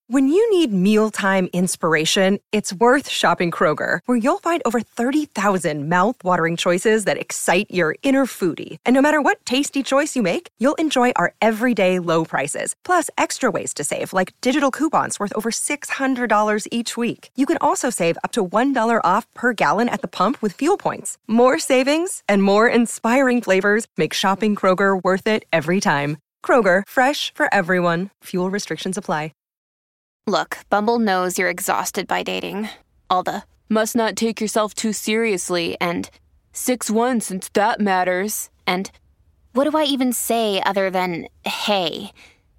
When you need mealtime inspiration, it's worth shopping Kroger, where you'll find over 30,000 mouth-watering choices that excite your inner foodie. And no matter what tasty choice you make, you'll enjoy our everyday low prices, plus extra ways to save, like digital coupons worth over $600 each week. You can also save up to $1 off per gallon at the pump with fuel points. More savings and more inspiring flavors make shopping Kroger worth it every time. Kroger, fresh for everyone. Fuel restrictions apply. Look, Bumble knows you're exhausted by dating. All the, must not take yourself too seriously, and 6'1" since that matters, and what do I even say other than, hey?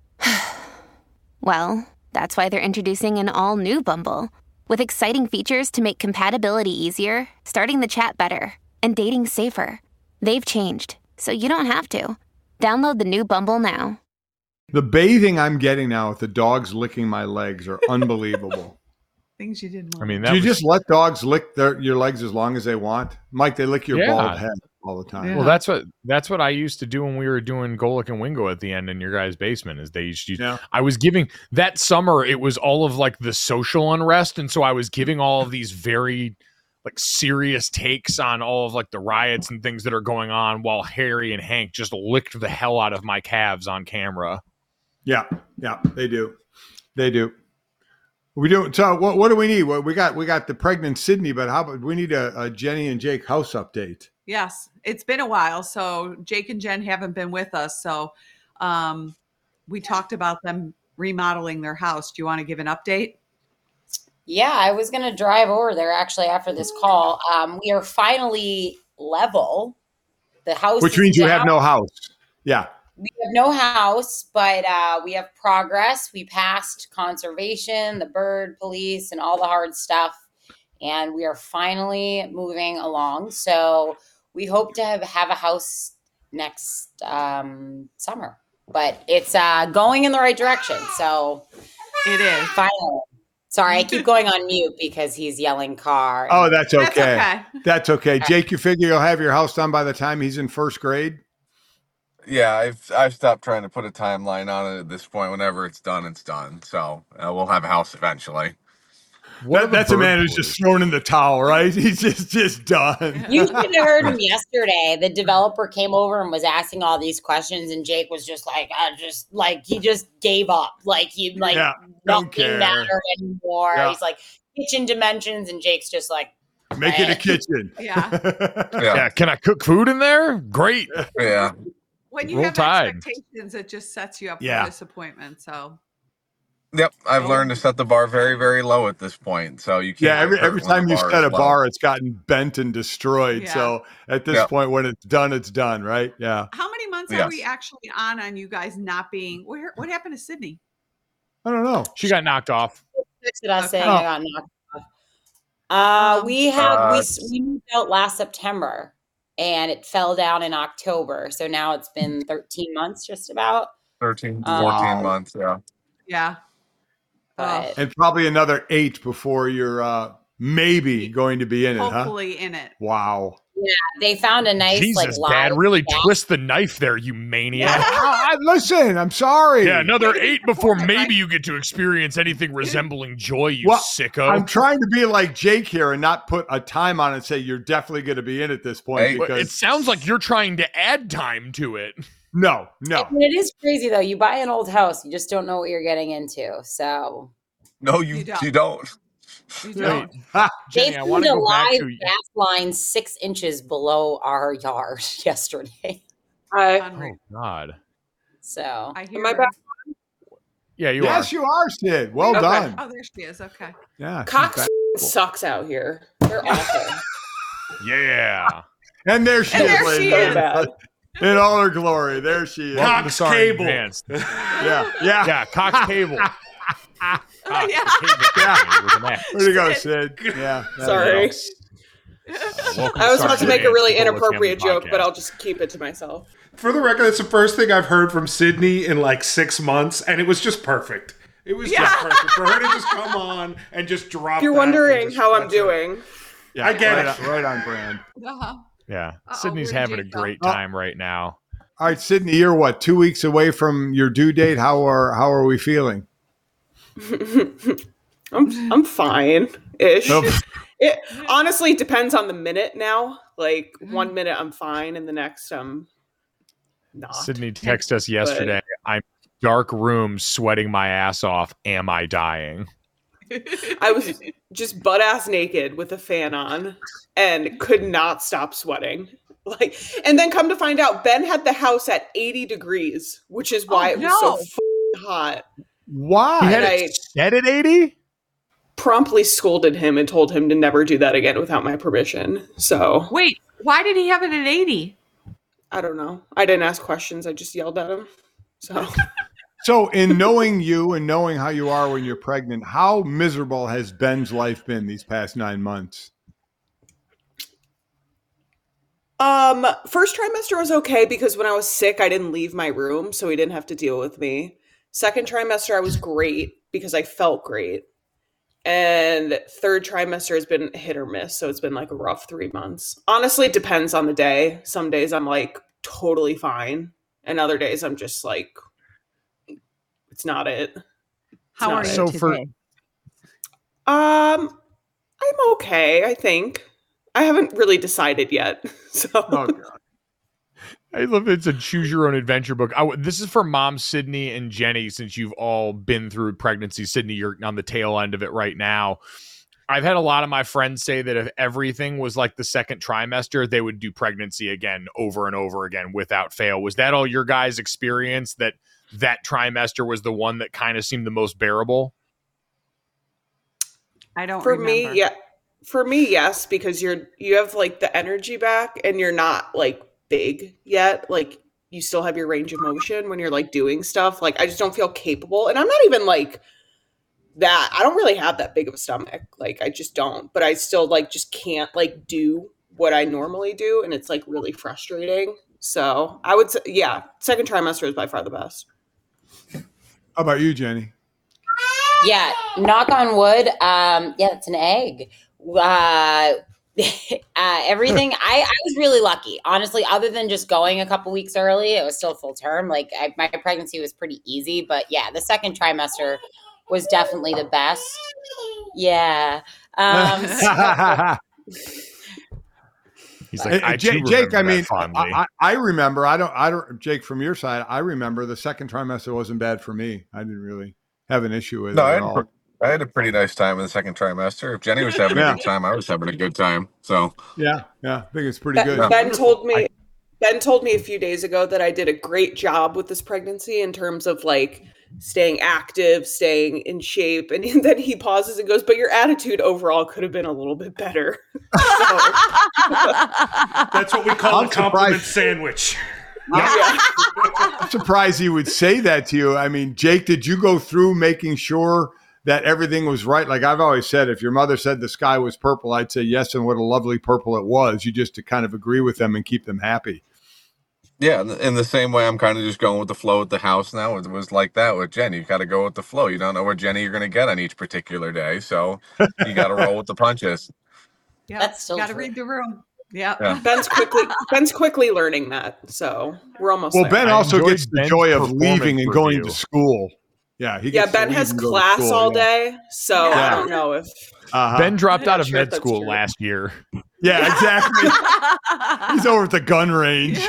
Well, that's why they're introducing an all-new Bumble, with exciting features to make compatibility easier, starting the chat better, and dating safer. They've changed, so you don't have to. Download the new Bumble now. The bathing I'm getting now with the dogs licking my legs are unbelievable. Things you didn't want. I mean, Do you just let dogs lick your legs as long as they want? Mike, they lick your bald head all the time. Well, that's what I used to do when we were doing Golic and Wingo at the end in your guys' basement. Is they used to use, I was giving that summer. It was all of like the social unrest, and so I was giving all of these very like serious takes on all of like the riots and things that are going on, while Harry and Hank just licked the hell out of my calves on camera. Yeah, they do. We do. So what do we need? Well, we got the pregnant Sydney, but how about we need a Jenny and Jake house update? Yes, it's been a while. So Jake and Jen haven't been with us. So we talked about them remodeling their house. Do you want to give an update? Yeah, I was going to drive over there actually after this call. We are finally level. The house, which means you have no house. Yeah. We have no house, but we have progress. We passed conservation, the bird police, and all the hard stuff. And we are finally moving along. So we hope to have a house next summer. But it's going in the right direction. So it is. Finally. Sorry, I keep going on mute because he's yelling car. Oh, that's okay. That's okay. Jake, you figure you'll have your house done by the time he's in first grade? Yeah, I've stopped trying to put a timeline on it at this point. Whenever it's done, it's done. So we'll have a house eventually. That's a man who's just thrown in the towel, right? He's just done. You should have heard him yesterday. The developer came over and was asking all these questions, and Jake was just like, he just gave up. Like nothing mattered anymore. Yeah. He's like kitchen dimensions, and Jake's just like, make it a kitchen. Yeah. Can I cook food in there? Great. Yeah. When you have expectations, it just sets you up for disappointment. So. Yep, I've learned to set the bar very, very low at this point. So you can't. Yeah, every time you set a bar, it's gotten bent and destroyed. Yeah. So at this point, when it's done, right? Yeah. How many months are we actually on you guys not being? What happened to Sydney? I don't know. She got knocked off. I got knocked off. We moved out last September. And it fell down in October. So now it's been 13 months, just about. 13, 14 months, yeah. Yeah. And probably another 8 before you're maybe going to be in it, huh? Hopefully in it. Wow. Yeah, they found a nice, Jesus, Dad, really twist the knife there, you maniac. Listen, I'm sorry. Yeah, another 8 before maybe you get to experience anything resembling joy, you sicko. I'm trying to be like Jake here and not put a time on it and say you're definitely going to be in at this point. Because it sounds like you're trying to add time to it. No. I mean, it is crazy, though. You buy an old house, you just don't know what you're getting into. So. No, you don't. You don't. They found a live gas line 6 inches below our yard yesterday. Oh God! So am I back? Yeah, you are. Yes, you are, Sid. Well done. Oh, there she is. Okay. Yeah. Cox sucks out here. They're awful. Yeah. And there she is. In all her glory. There she is. Cox Cable. Yeah. Cox Cable. Where'd you go, Sid? Yeah. Sorry. I was about to make a really inappropriate joke, but I'll just keep it to myself. For the record, it's the first thing I've heard from Sydney in like 6 months, and it was just perfect. It was just perfect for her to just come on and just drop. If you're wondering how I'm doing, I get it. Right on brand. Yeah, Sydney's having a great time right now. All right, Sydney, you're 2 weeks away from your due date? How are we feeling? I'm fine-ish. It honestly depends on the minute now. Like 1 minute I'm fine and the next I'm not. Sydney texted us yesterday. I'm dark room sweating my ass off. Am I dying? I was just butt ass naked with a fan on and could not stop sweating. And then come to find out, Ben had the house at 80 degrees, which is why it was so hot. Why? He had it set at 80? Promptly scolded him and told him to never do that again without my permission. So wait, why did he have it at 80? I don't know. I didn't ask questions. I just yelled at him. So in knowing you and knowing how you are when you're pregnant, how miserable has Ben's life been these past 9 months? First trimester was okay because when I was sick, I didn't leave my room, so he didn't have to deal with me. Second trimester, I was great because I felt great. And third trimester has been hit or miss, so it's been like a rough 3 months. Honestly, it depends on the day. Some days I'm like totally fine, and other days I'm just like, it's not it. How are you today? I'm okay, I think. I haven't really decided yet. So. Oh, God. I love it's a choose your own adventure book. This is for Mom, Sydney, and Jenny, since you've all been through pregnancy. Sydney, you're on the tail end of it right now. I've had a lot of my friends say that if everything was like the second trimester, they would do pregnancy again over and over again without fail. Was that all your guys' experience, that trimester was the one that kind of seemed the most bearable? I don't For remember. me, yeah. For me, yes, because you have like the energy back and you're not like big yet. Like you still have your range of motion when you're like doing stuff. Like I just don't feel capable. And I'm not even like that. I don't really have that big of a stomach. Like I just don't. But I still like just can't like do what I normally do. And it's like really frustrating. So I would say, yeah, second trimester is by far the best. How about you, Jenny? Yeah, knock on wood. Yeah, it's an egg. Everything. I was really lucky, honestly. Other than just going a couple weeks early, it was still full term. Like my pregnancy was pretty easy, but yeah, the second trimester was definitely the best. Yeah. He's like, Jake. I mean, I remember. Jake, from your side, I remember the second trimester wasn't bad for me. I didn't really have an issue with it at all. I had a pretty nice time in the second trimester. If Jenny was having a good time, I was having a good time. So yeah, I think it's pretty good. Ben told me a few days ago that I did a great job with this pregnancy in terms of like staying active, staying in shape, and then he pauses and goes, "But your attitude overall could have been a little bit better." That's what we call a compliment sandwich. I'm surprised he would say that to you. I mean, Jake, did you go through making sure that everything was right? Like I've always said, if your mother said the sky was purple, I'd say yes, and what a lovely purple it was. You just to kind of agree with them and keep them happy. Yeah, in the same way, I'm kind of just going with the flow at the house now. It was like that with Jenny. You got to go with the flow. You don't know where Jenny you're going to get on each particular day, so you got to roll with the punches. Yeah, that's still got to read the room. Yeah. Ben's quickly learning that, so we're almost there. Ben also gets the joy of leaving and going to school. Yeah, Ben has class all day, so I don't know if Ben dropped out of med school last year. Yeah, exactly. He's over at the gun range.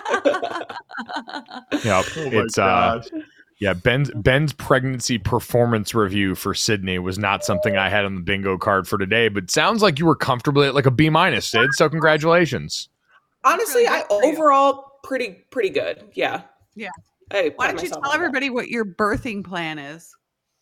Yep, Ben's pregnancy performance review for Sydney was not something I had on the bingo card for today, but sounds like you were comfortably at like a B-, Sid. So congratulations. Honestly, I overall pretty good. Yeah. Yeah. Why don't you tell everybody what your birthing plan is?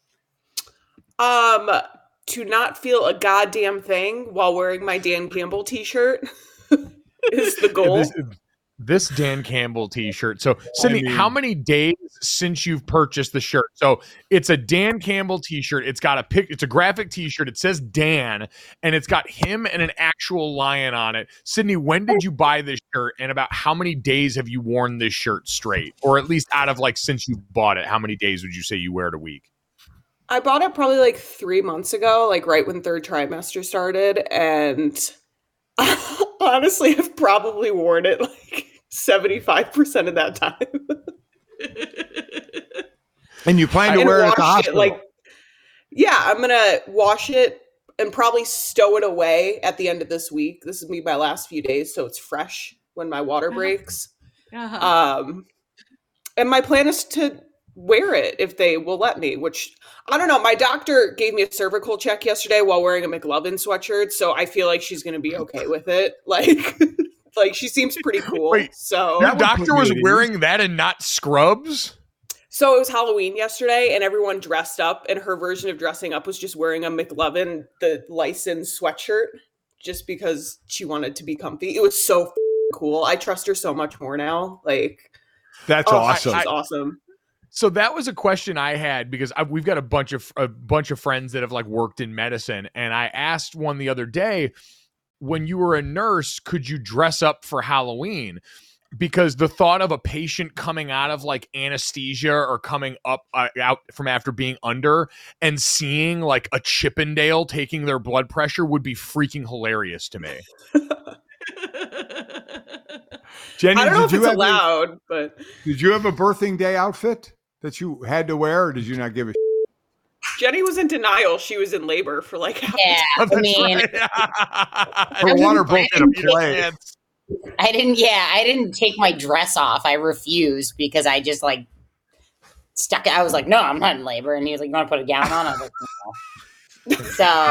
To not feel a goddamn thing while wearing my Dan Campbell t-shirt is the goal. This Dan Campbell t-shirt. So, Sydney, how many days since you've purchased the shirt? So, it's a Dan Campbell t-shirt. It's got it's a graphic t-shirt. It says Dan, and it's got him and an actual lion on it. Sydney, when did you buy this shirt, and about how many days have you worn this shirt straight? Or at least out of like since you bought it, how many days would you say you wear it a week? I bought it probably like 3 months ago, like right when third trimester started, and honestly, I've probably worn it like 75% of that time. And you plan to wear it at the hospital? Yeah, I'm going to wash it and probably stow it away at the end of this week. This will be my last few days, so it's fresh when my water breaks. And my plan is to wear it if they will let me, which I don't know. My doctor gave me a cervical check yesterday while wearing a McLovin sweatshirt, so I feel like she's going to be okay with it. Like she seems pretty cool. Wait, so your doctor was wearing that and not scrubs? So it was Halloween yesterday, and everyone dressed up, and her version of dressing up was just wearing a McLovin, the licensed sweatshirt, just because she wanted to be comfy. It was so cool. I trust her so much more now. Like, that's awesome. She's awesome. So that was a question I had because we've got a bunch of friends that have like worked in medicine, and I asked one the other day, when you were a nurse, could you dress up for Halloween? Because the thought of a patient coming out of like anesthesia or coming up out from after being under and seeing like a Chippendale taking their blood pressure would be freaking hilarious to me. Jenny, I don't know if it's allowed, but did you have a birthing day outfit that you had to wear, or did you not give a Jenny was in denial. She was in labor for like half I mean, her water broke in a plate. I didn't take my dress off. I refused because I just like stuck it. I was like, no, I'm not in labor. And he was like, you want to put a gown on? I was like, no. So,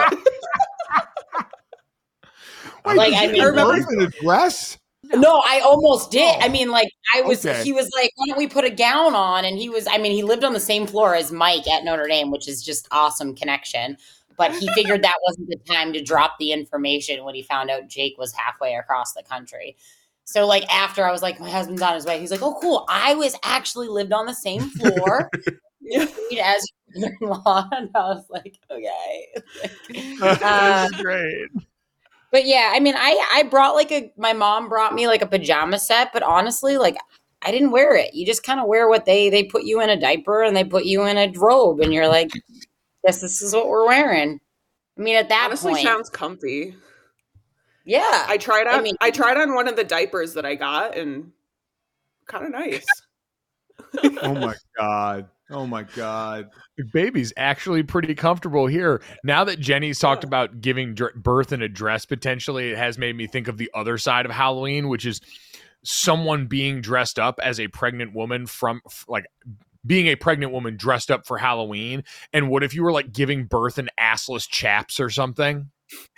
Wait, like, I mean, in a dress? No, I almost did. I mean, like, he was like, why don't we put a gown on? And he lived on the same floor as Mike at Notre Dame, which is just awesome connection. But he figured that wasn't the time to drop the information when he found out Jake was halfway across the country. So, like, after I was like, my husband's on his way. He's like, oh, cool. I actually lived on the same floor as your mother-in-law. And I was like, okay. That's great. But yeah, I mean, I brought my mom brought me like a pajama set, but honestly, like, I didn't wear it. You just kind of wear what they put you in a diaper and they put you in a robe and you're like, guess this is what we're wearing. I mean, at that honestly point, sounds comfy. Yeah. I tried on one of the diapers that I got and kind of nice. Oh my God. Baby's actually pretty comfortable here. Now that Jenny's talked about giving birth in a dress potentially, it has made me think of the other side of Halloween, which is someone being dressed up as a pregnant woman being a pregnant woman dressed up for Halloween. And what if you were like giving birth in assless chaps or something?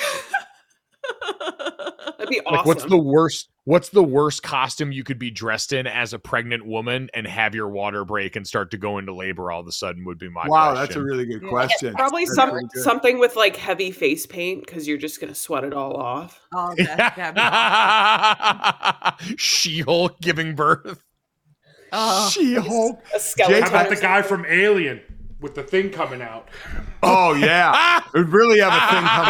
That'd be awesome. Like, what's the worst costume you could be dressed in as a pregnant woman and have your water break and start to go into labor all of a sudden would be my question. That's a really good question. Probably something with like heavy face paint because you're just going to sweat it all off. Oh, She-Hulk giving birth. She-Hulk. A skeleton. How about the guy from Alien with the thing coming out? Oh, yeah. It would really have a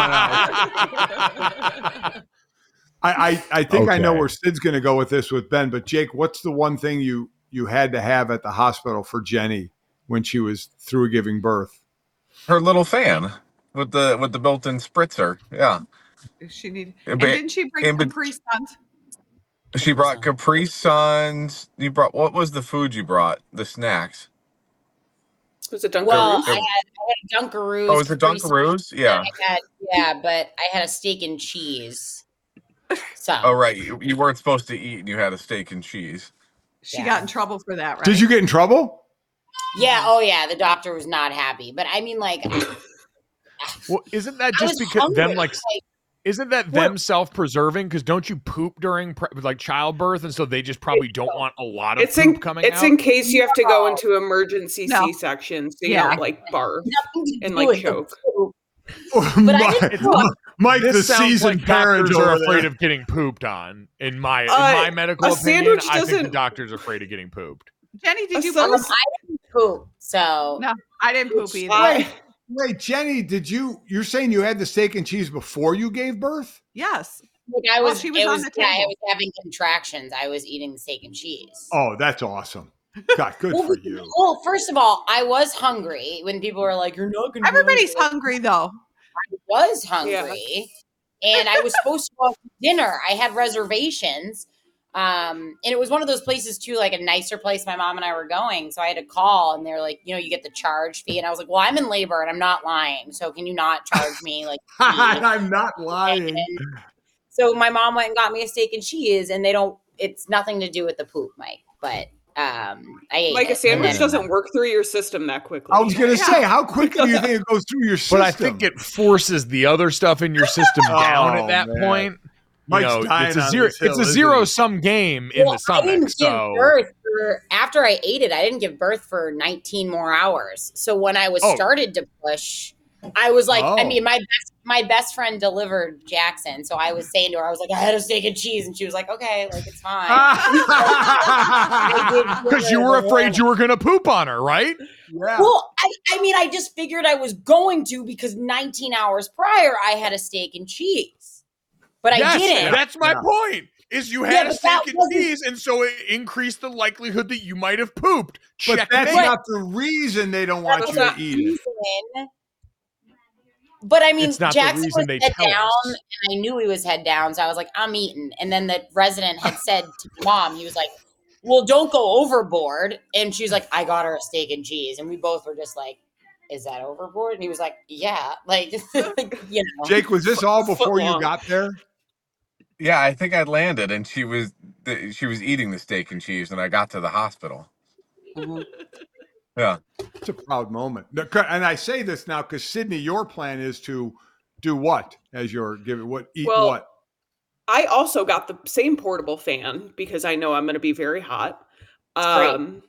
thing coming out. I think I know where Sid's going to go with this with Ben, but Jake, what's the one thing you had to have at the hospital for Jenny when she was through giving birth? Her little fan with the built-in spritzer. Yeah. She needed. And didn't she bring Capri Suns? She brought Capri Suns. You brought, what was the food you brought? The snacks. Was it Dunkaroos? Well, I had Dunkaroos. Oh, was it Dunkaroos? Yeah. But I had a steak and cheese. So. Oh, right. You weren't supposed to eat and you had a steak and cheese. She got in trouble for that, right? Did you get in trouble? Yeah. Oh, yeah. The doctor was not happy. But I mean, like. Well, isn't that just because hungry. Isn't that them self-preserving? Because don't you poop during childbirth, and so they just probably don't want a lot of poop coming out? It's in case you have to go into emergency C-section, so you don't barf and choke. Mike, the seasoned parents are afraid of getting pooped on. In my medical opinion, I think the doctor's afraid of getting pooped. Jenny, did you poop? I didn't poop, so no, I didn't poop either. Wait, Jenny, you're saying you had the steak and cheese before you gave birth? Yes. She was on the table. I was having contractions. I was eating the steak and cheese. Oh, that's awesome. God, good for you. Well, first of all, I was hungry when people were like, you're not going to. Everybody's hungry, though. I was hungry, and I was supposed to go out to dinner. I had reservations. And it was one of those places too, like a nicer place my mom and I were going. So I had to call and they're like, you get the charge fee. And I was like, well, I'm in labor and I'm not lying. So can you not charge me like I'm not lying. So my mom went and got me a steak and cheese, and it's nothing to do with the poop, Mike. But I ate like it. A sandwich doesn't work through your system that quickly. I was going to say, how quickly do you think it goes through your system? But I think it forces the other stuff in your system down at that point. It's a zero-sum game in the stomach. I didn't give birth after I ate it. I didn't give birth for 19 more hours. So when I was started to push, I was like, I mean, my best friend delivered Jackson, so I was saying to her, I was like, I had a steak and cheese, and she was like, okay, like it's fine. Because you were afraid you were going to poop on her, right? Yeah. Well, I mean, I just figured I was going to because 19 hours prior, I had a steak and cheese. But I didn't. That's my point. Is you had a steak and cheese, and so it increased the likelihood that you might have pooped. But that's not the reason they don't want you to eat it. But I mean, it's not Jackson the reason was they head tell down, us. and I knew he was head down, so I was like, I'm eating. And then the resident had said to Mom, he was like, well, don't go overboard. And she was like, I got her a steak and cheese. And we both were just like, is that overboard? And he was like, yeah. Like, Jake, was this all before you got there? Yeah, I think I landed, and she was eating the steak and cheese, and I got to the hospital. Mm-hmm. Yeah, it's a proud moment. And I say this now because Sydney, your plan is to do what as your what? I also got the same portable fan because I know I'm going to be very hot. And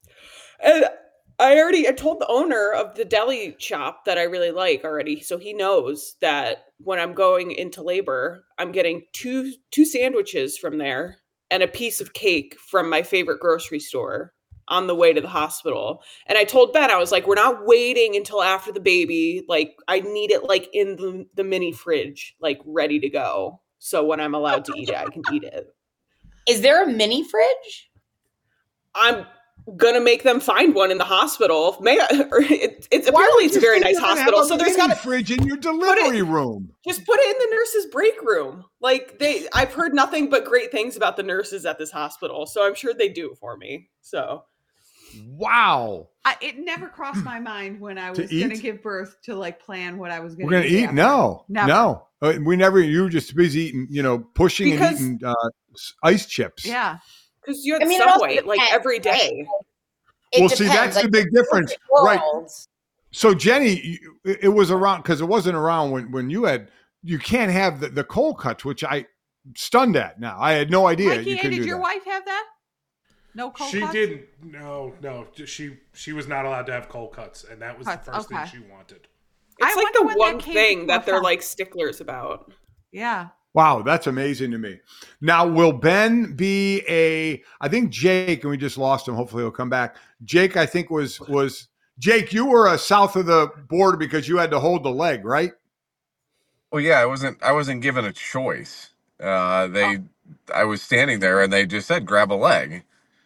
I told the owner of the deli shop that I really like already. So he knows that when I'm going into labor, I'm getting two sandwiches from there and a piece of cake from my favorite grocery store on the way to the hospital. And I told Ben, I was like, we're not waiting until after the baby. Like, I need it like in the mini fridge, like ready to go. So when I'm allowed to eat it, I can eat it. Is there a mini fridge? I'm gonna make them find one in the hospital. It's apparently it's a very nice hospital, so there's got a fridge in your delivery room. Just put it in the nurses' break room. Like I've heard nothing but great things about the nurses at this hospital, so I'm sure they do it for me. So, wow, it never crossed my mind when I was going to give birth to like plan what I was going to eat. No, we never. You were just busy eating, pushing and eating ice chips. Yeah. Because you had Subway like every day. Well, see, that's the big difference, right? So, Jenny, it was around because it wasn't around when you can't have the cold cuts, which I stunned at. Now I had no idea. Mikey, did your wife have that? No cold cuts? She didn't. No. She was not allowed to have cold cuts, and that was the first thing she wanted. It's like the one thing that they're like sticklers about. Yeah. Wow, that's amazing to me. Now, will Ben be I think Jake, and we just lost him. Hopefully he'll come back. Jake, I think was Jake, you were south of the border because you had to hold the leg, right? Well, yeah, I wasn't given a choice. I was standing there and they just said, grab a leg.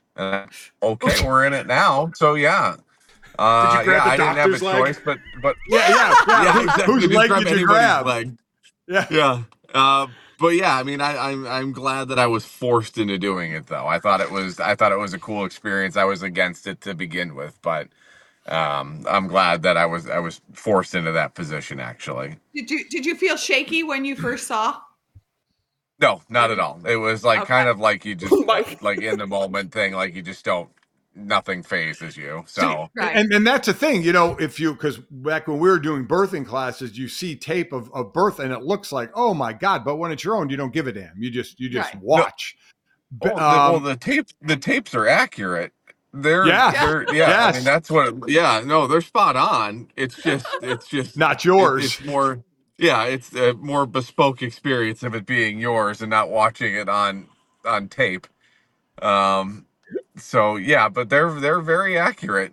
Okay, we're in it now. So yeah. Did you grab the I didn't have a leg? choice, but yeah. Exactly. Whose leg did you grab? Leg. Yeah. But yeah, I mean, I'm glad that I was forced into doing it, though. I thought it was a cool experience. I was against it to begin with, but I'm glad that I was forced into that position. Actually, did you feel shaky when you first saw? No, not at all. It was like kind of like you just like in the moment thing, like you just don't. Nothing phases you. So right. and that's the thing, because back when we were doing birthing classes, you see tape of birth and it looks like, oh my God, but when it's your own, you don't give a damn. You just watch. No. The tapes are accurate. They're yes. I mean, that's what they're spot on. It's just not yours. It's more it's a more bespoke experience of it being yours and not watching it on tape. So yeah, but they're very accurate.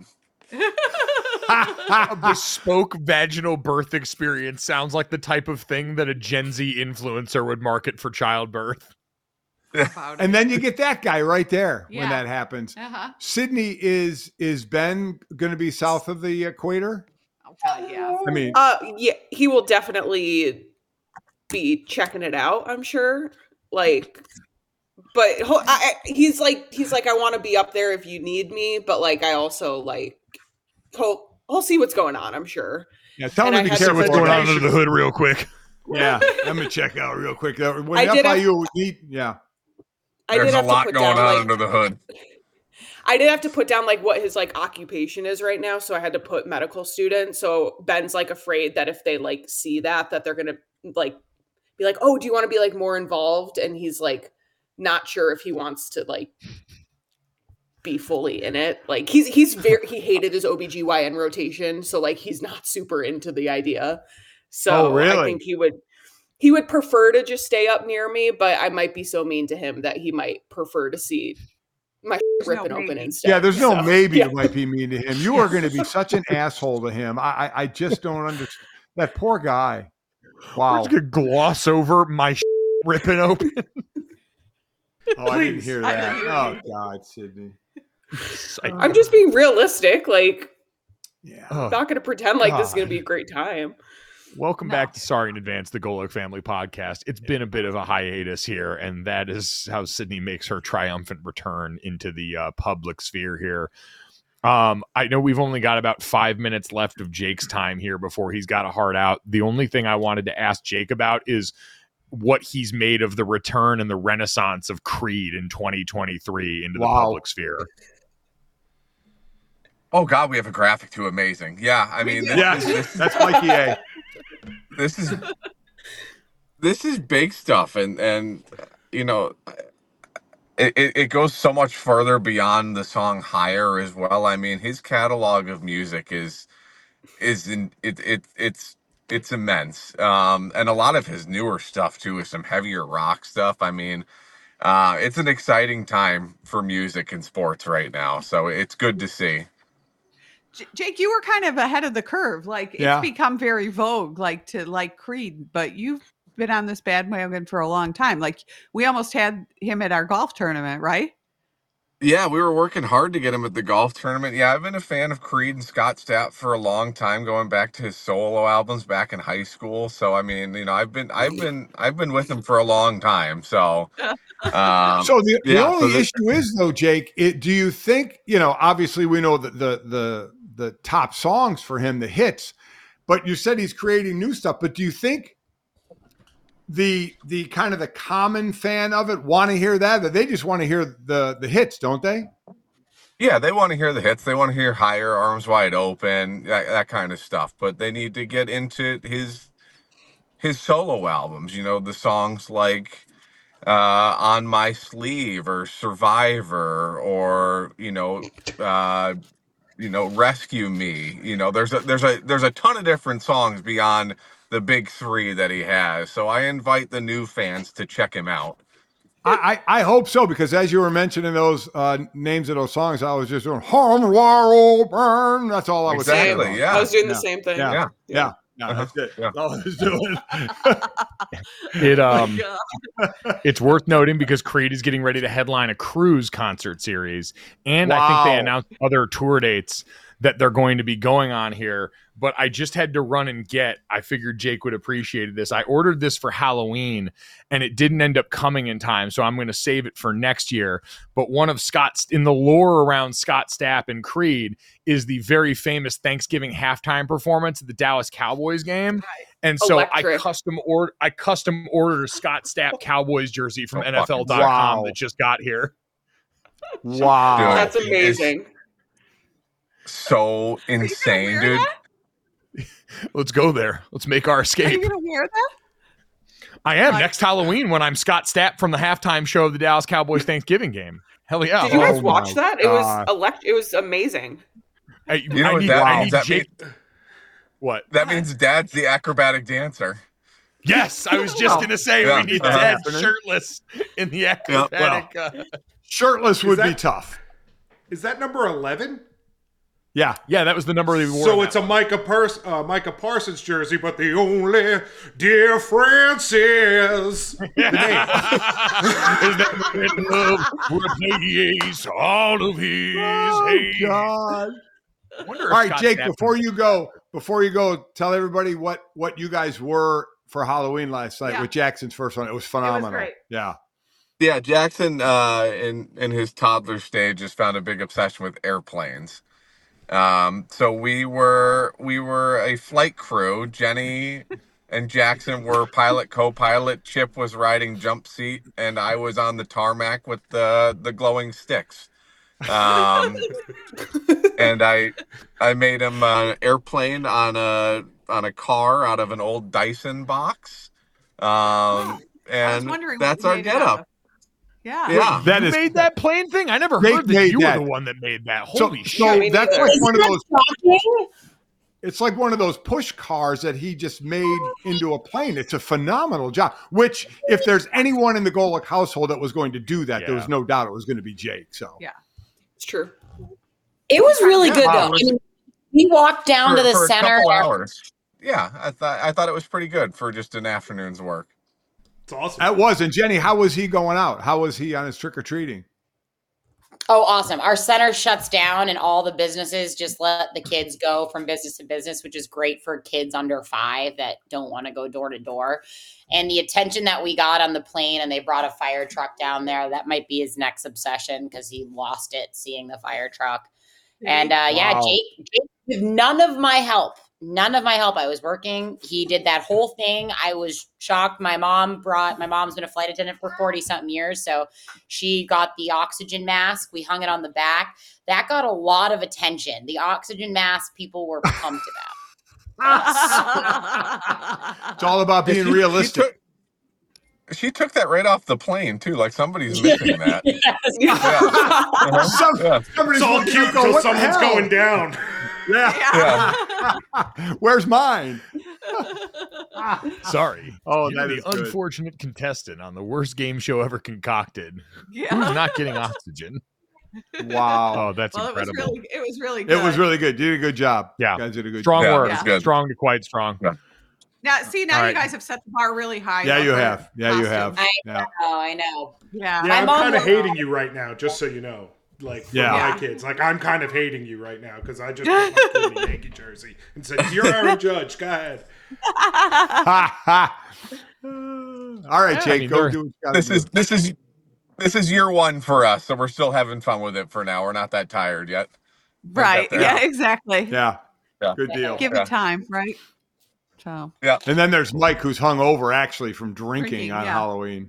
A bespoke vaginal birth experience sounds like the type of thing that a Gen Z influencer would market for childbirth. And then you get that guy right there when that happens. Uh-huh. Sydney, is Ben going to be south of the equator? Yeah. I mean, he will definitely be checking it out, I'm sure. Like, but he's like, I want to be up there if you need me, but like, I also like, I'll see what's going on. I'm sure. Yeah, tell him to be careful what's going on under the hood real quick. Yeah, let me check out real quick. When I did FIU need, yeah. There's a lot going on under the hood. I did have to put down like what his like occupation is right now, so I had to put medical student. So Ben's like afraid that if they like see that they're gonna like be like, oh, do you want to be like more involved? And he's like not sure if he wants to like be fully in it. Like he hated his OBGYN rotation, so like he's not super into the idea. So really? I think he would prefer to just stay up near me, but I might be so mean to him that he might prefer to see my ripping open instead. Yeah, there's no maybe you might be mean to him. You are going to be such an asshole to him. I just don't understand. That poor guy. Wow. We're just going to gloss over my ripping open. Oh, I didn't hear that. Oh, God, Sydney. I'm just being realistic. Like, yeah, I'm not going to pretend like this is going to be a great time. Welcome back to Sorry in Advance, the Golic Family Podcast. It's been a bit of a hiatus here, and that is how Sydney makes her triumphant return into the public sphere here. I know we've only got about 5 minutes left of Jake's time here before he's got a heart out. The only thing I wanted to ask Jake about is what he's made of the return and the renaissance of Creed in 2023 into the public sphere. Oh, God, we have a graphic too amazing. Yeah, I mean, that's Mikey A. This is big stuff, and you know, it goes so much further beyond the song Higher as well. I mean, his catalog of music it's immense, and a lot of his newer stuff too is some heavier rock stuff. I mean, it's an exciting time for music and sports right now, so it's good to see. Jake, you were kind of ahead of the curve. Like it's become very vogue, like to like Creed, but you've been on this bandwagon for a long time. Like we almost had him at our golf tournament, right? Yeah, we were working hard to get him at the golf tournament. Yeah, I've been a fan of Creed and Scott Stapp for a long time, going back to his solo albums back in high school. So I mean, you know, I've been with him for a long time. So the only issue is though, Jake, do you think, you know, obviously we know that the top songs for him, the hits, but you said he's creating new stuff, but do you think the kind of the common fan of it want to hear that they just want to hear the hits, don't they? Yeah, they want to hear the hits. They want to hear Higher, Arms Wide Open, that kind of stuff. But they need to get into his solo albums. You know, the songs like On My Sleeve or Survivor or Rescue Me. You know, there's a ton of different songs beyond the big three that he has. So I invite the new fans to check him out. I hope so, because as you were mentioning those names of those songs, I was just doing Home Wire Burn. That's all I was saying. Yeah. I was doing the same thing. Yeah. No, that's good. Yeah. That's all I was doing. It's worth noting because Creed is getting ready to headline a cruise concert series, and I think they announced other tour dates that they're going to be going on here. But I just had to run and I figured Jake would appreciate this. I ordered this for Halloween and it didn't end up coming in time. So I'm going to save it for next year. But one of Scott's, in the lore around Scott Stapp and Creed, is the very famous Thanksgiving halftime performance at the Dallas Cowboys game. And so I custom ordered a Scott Stapp Cowboys jersey from NFL.com that just got here. Wow. Dude, that's amazing. So insane, dude. Let's go there. Let's make our escape. Are you gonna wear that? I am next Halloween when I'm Scott Stapp from the halftime show of the Dallas Cowboys Thanksgiving game. Hell yeah! Did you guys watch that? God. It was amazing. You know what that means? What? That means Dad's the acrobatic dancer. Yes, I was just gonna say we need Dad shirtless in the acrobatic. Shirtless would be tough. Is that number 11? Yeah, that was the number they wore. So it's a Micah Parsons jersey, but the only difference is the name. All of his. Oh, God. All right, Jake, before you go, tell everybody what you guys were for Halloween last night with Jackson's first one. It was phenomenal. It was great. Yeah. Yeah, Jackson in his toddler stage just found a big obsession with airplanes. So we were a flight crew. Jenny and Jackson were pilot, co-pilot. Chip was riding jump seat, and I was on the tarmac with the glowing sticks. And I made him an airplane on a car out of an old Dyson box. And that's our getup. Yeah. That you made that plane thing? I never heard that you were the one that made that. Holy shit. So that's like one of those. It's like one of those push cars that he just made into a plane. It's a phenomenal job, which if there's anyone in the Golick household that was going to do that, there was no doubt it was going to be Jake. So yeah, it's true. It was really good though. I mean, we walked down to the center. A couple hours. Yeah, I thought it was pretty good for just an afternoon's work. It's awesome. That was. And Jenny, how was he going out? How was he on his trick-or-treating? Oh, awesome. Our center shuts down and all the businesses just let the kids go from business to business, which is great for kids under 5 that don't want to go door to door. And the attention that we got on the plane, and they brought a fire truck down there, that might be his next obsession because he lost it seeing the fire truck. And Jake, with none of my help, I was working. He did that whole thing. I was shocked. My mom's been a flight attendant for 40 something years. So she got the oxygen mask. We hung it on the back. That got a lot of attention. The oxygen mask, people were pumped about. It's all about being realistic. She took that right off the plane too. Like somebody's missing that. Somebody's all cute until someone's going down. Yeah. Where's mine? Sorry. Oh, you're the unfortunate contestant on the worst game show ever concocted. Yeah. Who's not getting oxygen? Wow. Oh, that's incredible. It was really good. It was really good. You did a good job. Yeah. You guys did a good job. Strong work. Yeah. Strong to quite strong. Yeah. Now, you guys have set the bar really high. Yeah, you have. Yeah, you have. I know. Yeah. I'm kind of hating you right now, just so you know. Like, for my kids. Like, I'm kind of hating you right now because I just put my kid in a Yankee jersey and said, you're our judge. Go ahead. All right, Jake, go do what you This is year 1 for us, so we're still having fun with it for now. We're not that tired yet. Right. Yeah, exactly. Yeah. Good deal. Give it time, right? So. Yeah. And then there's Mike, who's hung over actually from drinking on Halloween.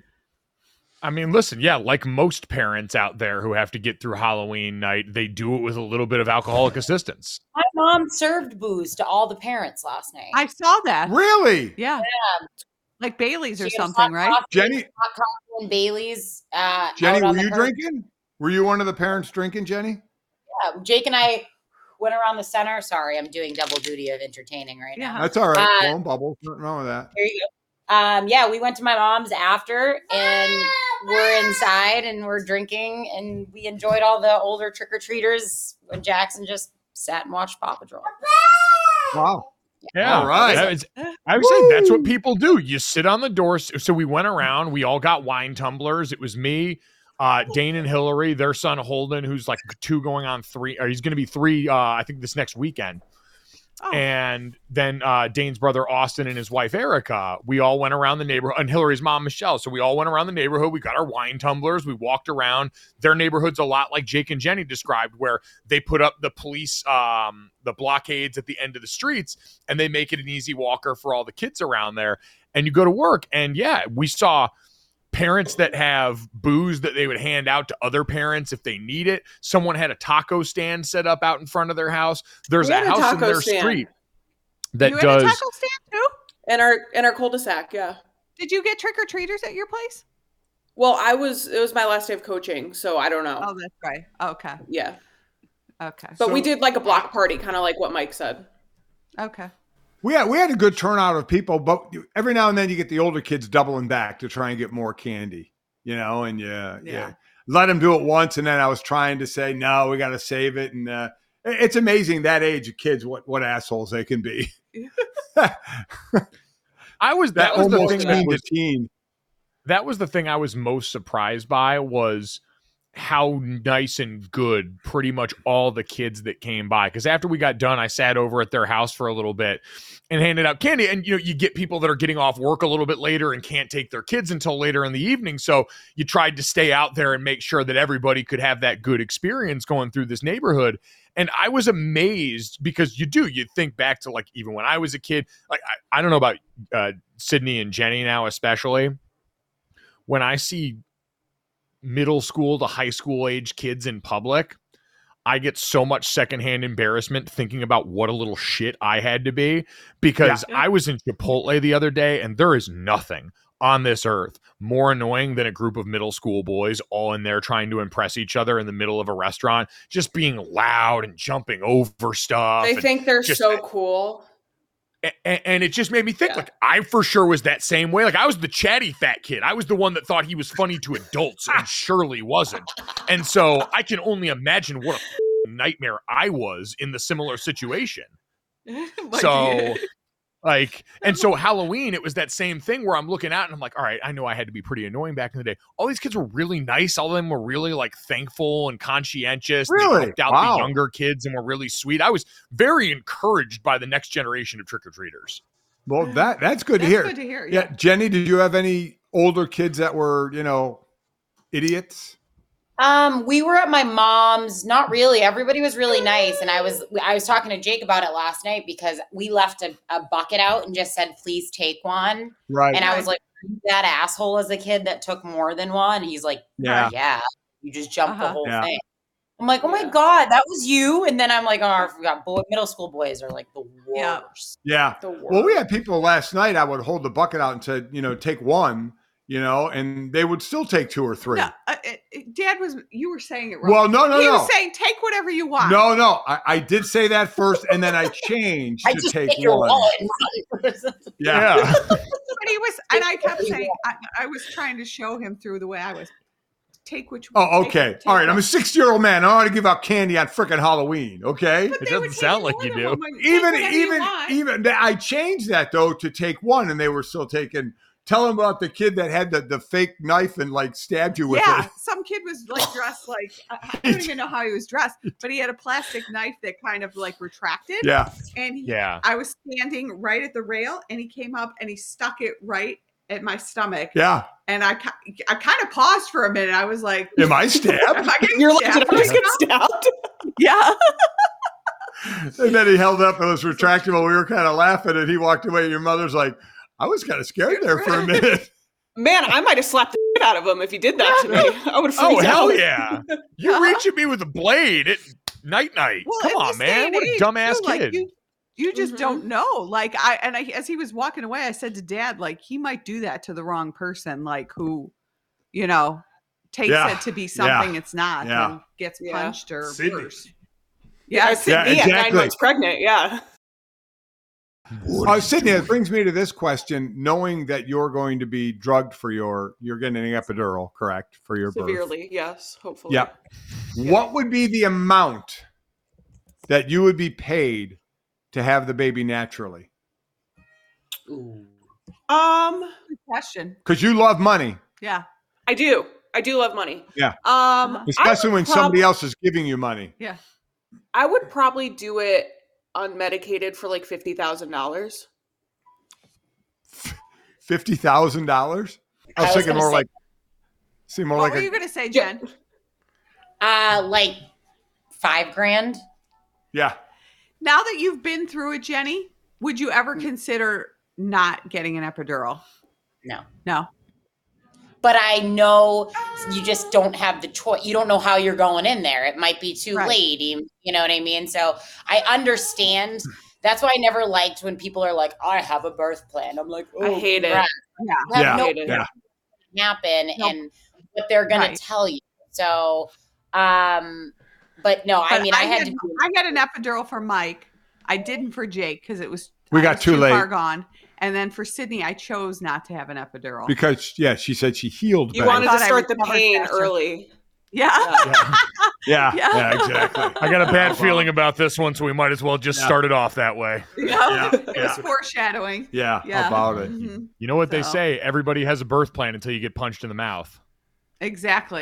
I mean, listen, like most parents out there who have to get through Halloween night, they do it with a little bit of alcoholic assistance. My mom served booze to all the parents last night. I saw that. Really? Yeah. Like Bailey's or something, right? Jenny? Hot coffee and Bailey's. Jenny, were you drinking? Were you one of the parents drinking, Jenny? Yeah. Jake and I went around the center. Sorry, I'm doing double duty of entertaining right now. That's all right. Blowing bubbles. Nothing wrong with that. There you go. We went to my mom's after and we're inside and we're drinking and we enjoyed all the older trick-or-treaters when Jackson just sat and watched Paw Patrol. Wow. Yeah. All right. I would say that's what people do. You sit on the door. So we went around, we all got wine tumblers. It was me, Dane and Hillary, their son Holden, who's like 2 going on 3, or he's going to be 3, I think this next weekend. Oh. And then Dane's brother Austin and his wife Erica, we all went around the neighborhood, and Hillary's mom Michelle. So we all went around the neighborhood. We got our wine tumblers. We walked around. Their neighborhood's a lot like Jake and Jenny described, where they put up the police, the blockades at the end of the streets, and they make it an easy walker for all the kids around there. And you go to work, and we saw parents that have booze that they would hand out to other parents if they need it. Someone had a taco stand set up out in front of their house. There's a house in their street that you does. Had a taco stand too? In our cul-de-sac, yeah. Did you get trick-or-treaters at your place? Well, it was my last day of coaching, so I don't know. Oh, that's right. Okay. Yeah. Okay. But we did like a block party, kind of like what Mike said. Okay. We had a good turnout of people, but every now and then you get the older kids doubling back to try and get more candy, and you let them do it once. And then I was trying to say, no, we got to save it. And it's amazing that age of kids, what assholes they can be. That was the thing teen. That was the thing I was most surprised by was how nice and good pretty much all the kids that came by. Because after we got done, I sat over at their house for a little bit and handed out candy. And, you get people that are getting off work a little bit later and can't take their kids until later in the evening. So you tried to stay out there and make sure that everybody could have that good experience going through this neighborhood. And I was amazed because you think back to like, even when I was a kid, like, I don't know about Sydney and Jenny now, especially when I see middle school to high school age kids in public, I get so much secondhand embarrassment thinking about what a little shit I had to be, because I was in Chipotle the other day and there is nothing on this earth more annoying than a group of middle school boys all in there trying to impress each other in the middle of a restaurant, just being loud and jumping over stuff. They think they're so cool. And it just made me think, like, I for sure was that same way. Like, I was the chatty fat kid. I was the one that thought he was funny to adults and surely wasn't. And so I can only imagine what a nightmare I was in the similar situation. So, like, and so Halloween, it was that same thing where I'm looking out and I'm like, all right, I know I had to be pretty annoying back in the day. All these kids were really nice. All of them were really like thankful and conscientious. Really? They helped out the younger kids and were really sweet. I was very encouraged by the next generation of trick-or-treaters. Well, that's good to hear. Good to hear. Yeah. Jenny, did you have any older kids that were, idiots? We were at my mom's. Not really. Everybody was really nice. And I was talking to Jake about it last night because we left a bucket out and just said, please take one. Right. And I was like, that asshole as a kid that took more than one. And he's like, yeah, you just jumped the whole thing. I'm like, oh my God, that was you. And then I'm like, oh, I forgot. Middle school boys are like the worst. Yeah. The worst. Well, we had people last night, I would hold the bucket out and said, take one. And they would still take two or three. No, Dad you were saying it wrong. Well, no. He was saying take whatever you want. No. I did say that first, and then I changed to take one. Yeah. But he was, and I kept saying, I was trying to show him through the way I was. Take which one. Oh, okay. Take all right. I'm a 60-year-old man. I don't want to give out candy on frickin' Halloween. Okay. It doesn't sound like you do. Even I changed that though to take one, and they were still taking. Tell him about the kid that had the fake knife and like stabbed you with it. Yeah, some kid was like dressed like, I don't even know how he was dressed, but he had a plastic knife that kind of like retracted. Yeah. And I was standing right at the rail and he came up and he stuck it right at my stomach. Yeah. And I kind of paused for a minute. I was like, am I stabbed? You're like, did I just get stabbed? Yeah. And then he held up and it was retractable. We were kind of laughing and he walked away. Your mother's like, I was kind of scared there for a minute. Man, I might have slapped the shit out of him if he did that to me. I would have freaked out. Oh, hell yeah. You reach at me with a blade at night. Well, come on, man. What a dumbass kid. Like, you just don't know. Like, as he was walking away, I said to Dad, like, he might do that to the wrong person, like, who, takes it to be something it's not and gets punched or worse. Yeah, Sydney at 9 months pregnant, Sydney, it brings me to this question. Knowing that you're going to be drugged for you're getting an epidural, correct? For your birth. Severely, yes, hopefully. Yep. Yeah. What would be the amount that you would be paid to have the baby naturally? Good question. Because you love money. Yeah. I do love money. Yeah. Especially when somebody else is giving you money. Yeah. I would probably do it unmedicated for like $50,000. $50,000? I was thinking more like. What were you going to say, Jen? Like $5,000. Yeah. Now that you've been through it, Jenny, would you ever consider not getting an epidural? No. But I know you just don't have the choice. You don't know how you're going in there. It might be too late. You know what I mean? So I understand. That's why I never liked when people are like, I have a birth plan. I'm like, I hate it. Happen and what they're going to tell you. So, but no, I had an epidural for Mike. I didn't for Jake because it was too late. Far gone. And then for Sydney, I chose not to have an epidural. Because, she said she healed better. You wanted to start the pain early. Yeah. Yeah, exactly. I got a bad feeling about this one, so we might as well just start it off that way. It was foreshadowing. Yeah, about it. Mm-hmm. You know what they say? Everybody has a birth plan until you get punched in the mouth. Exactly.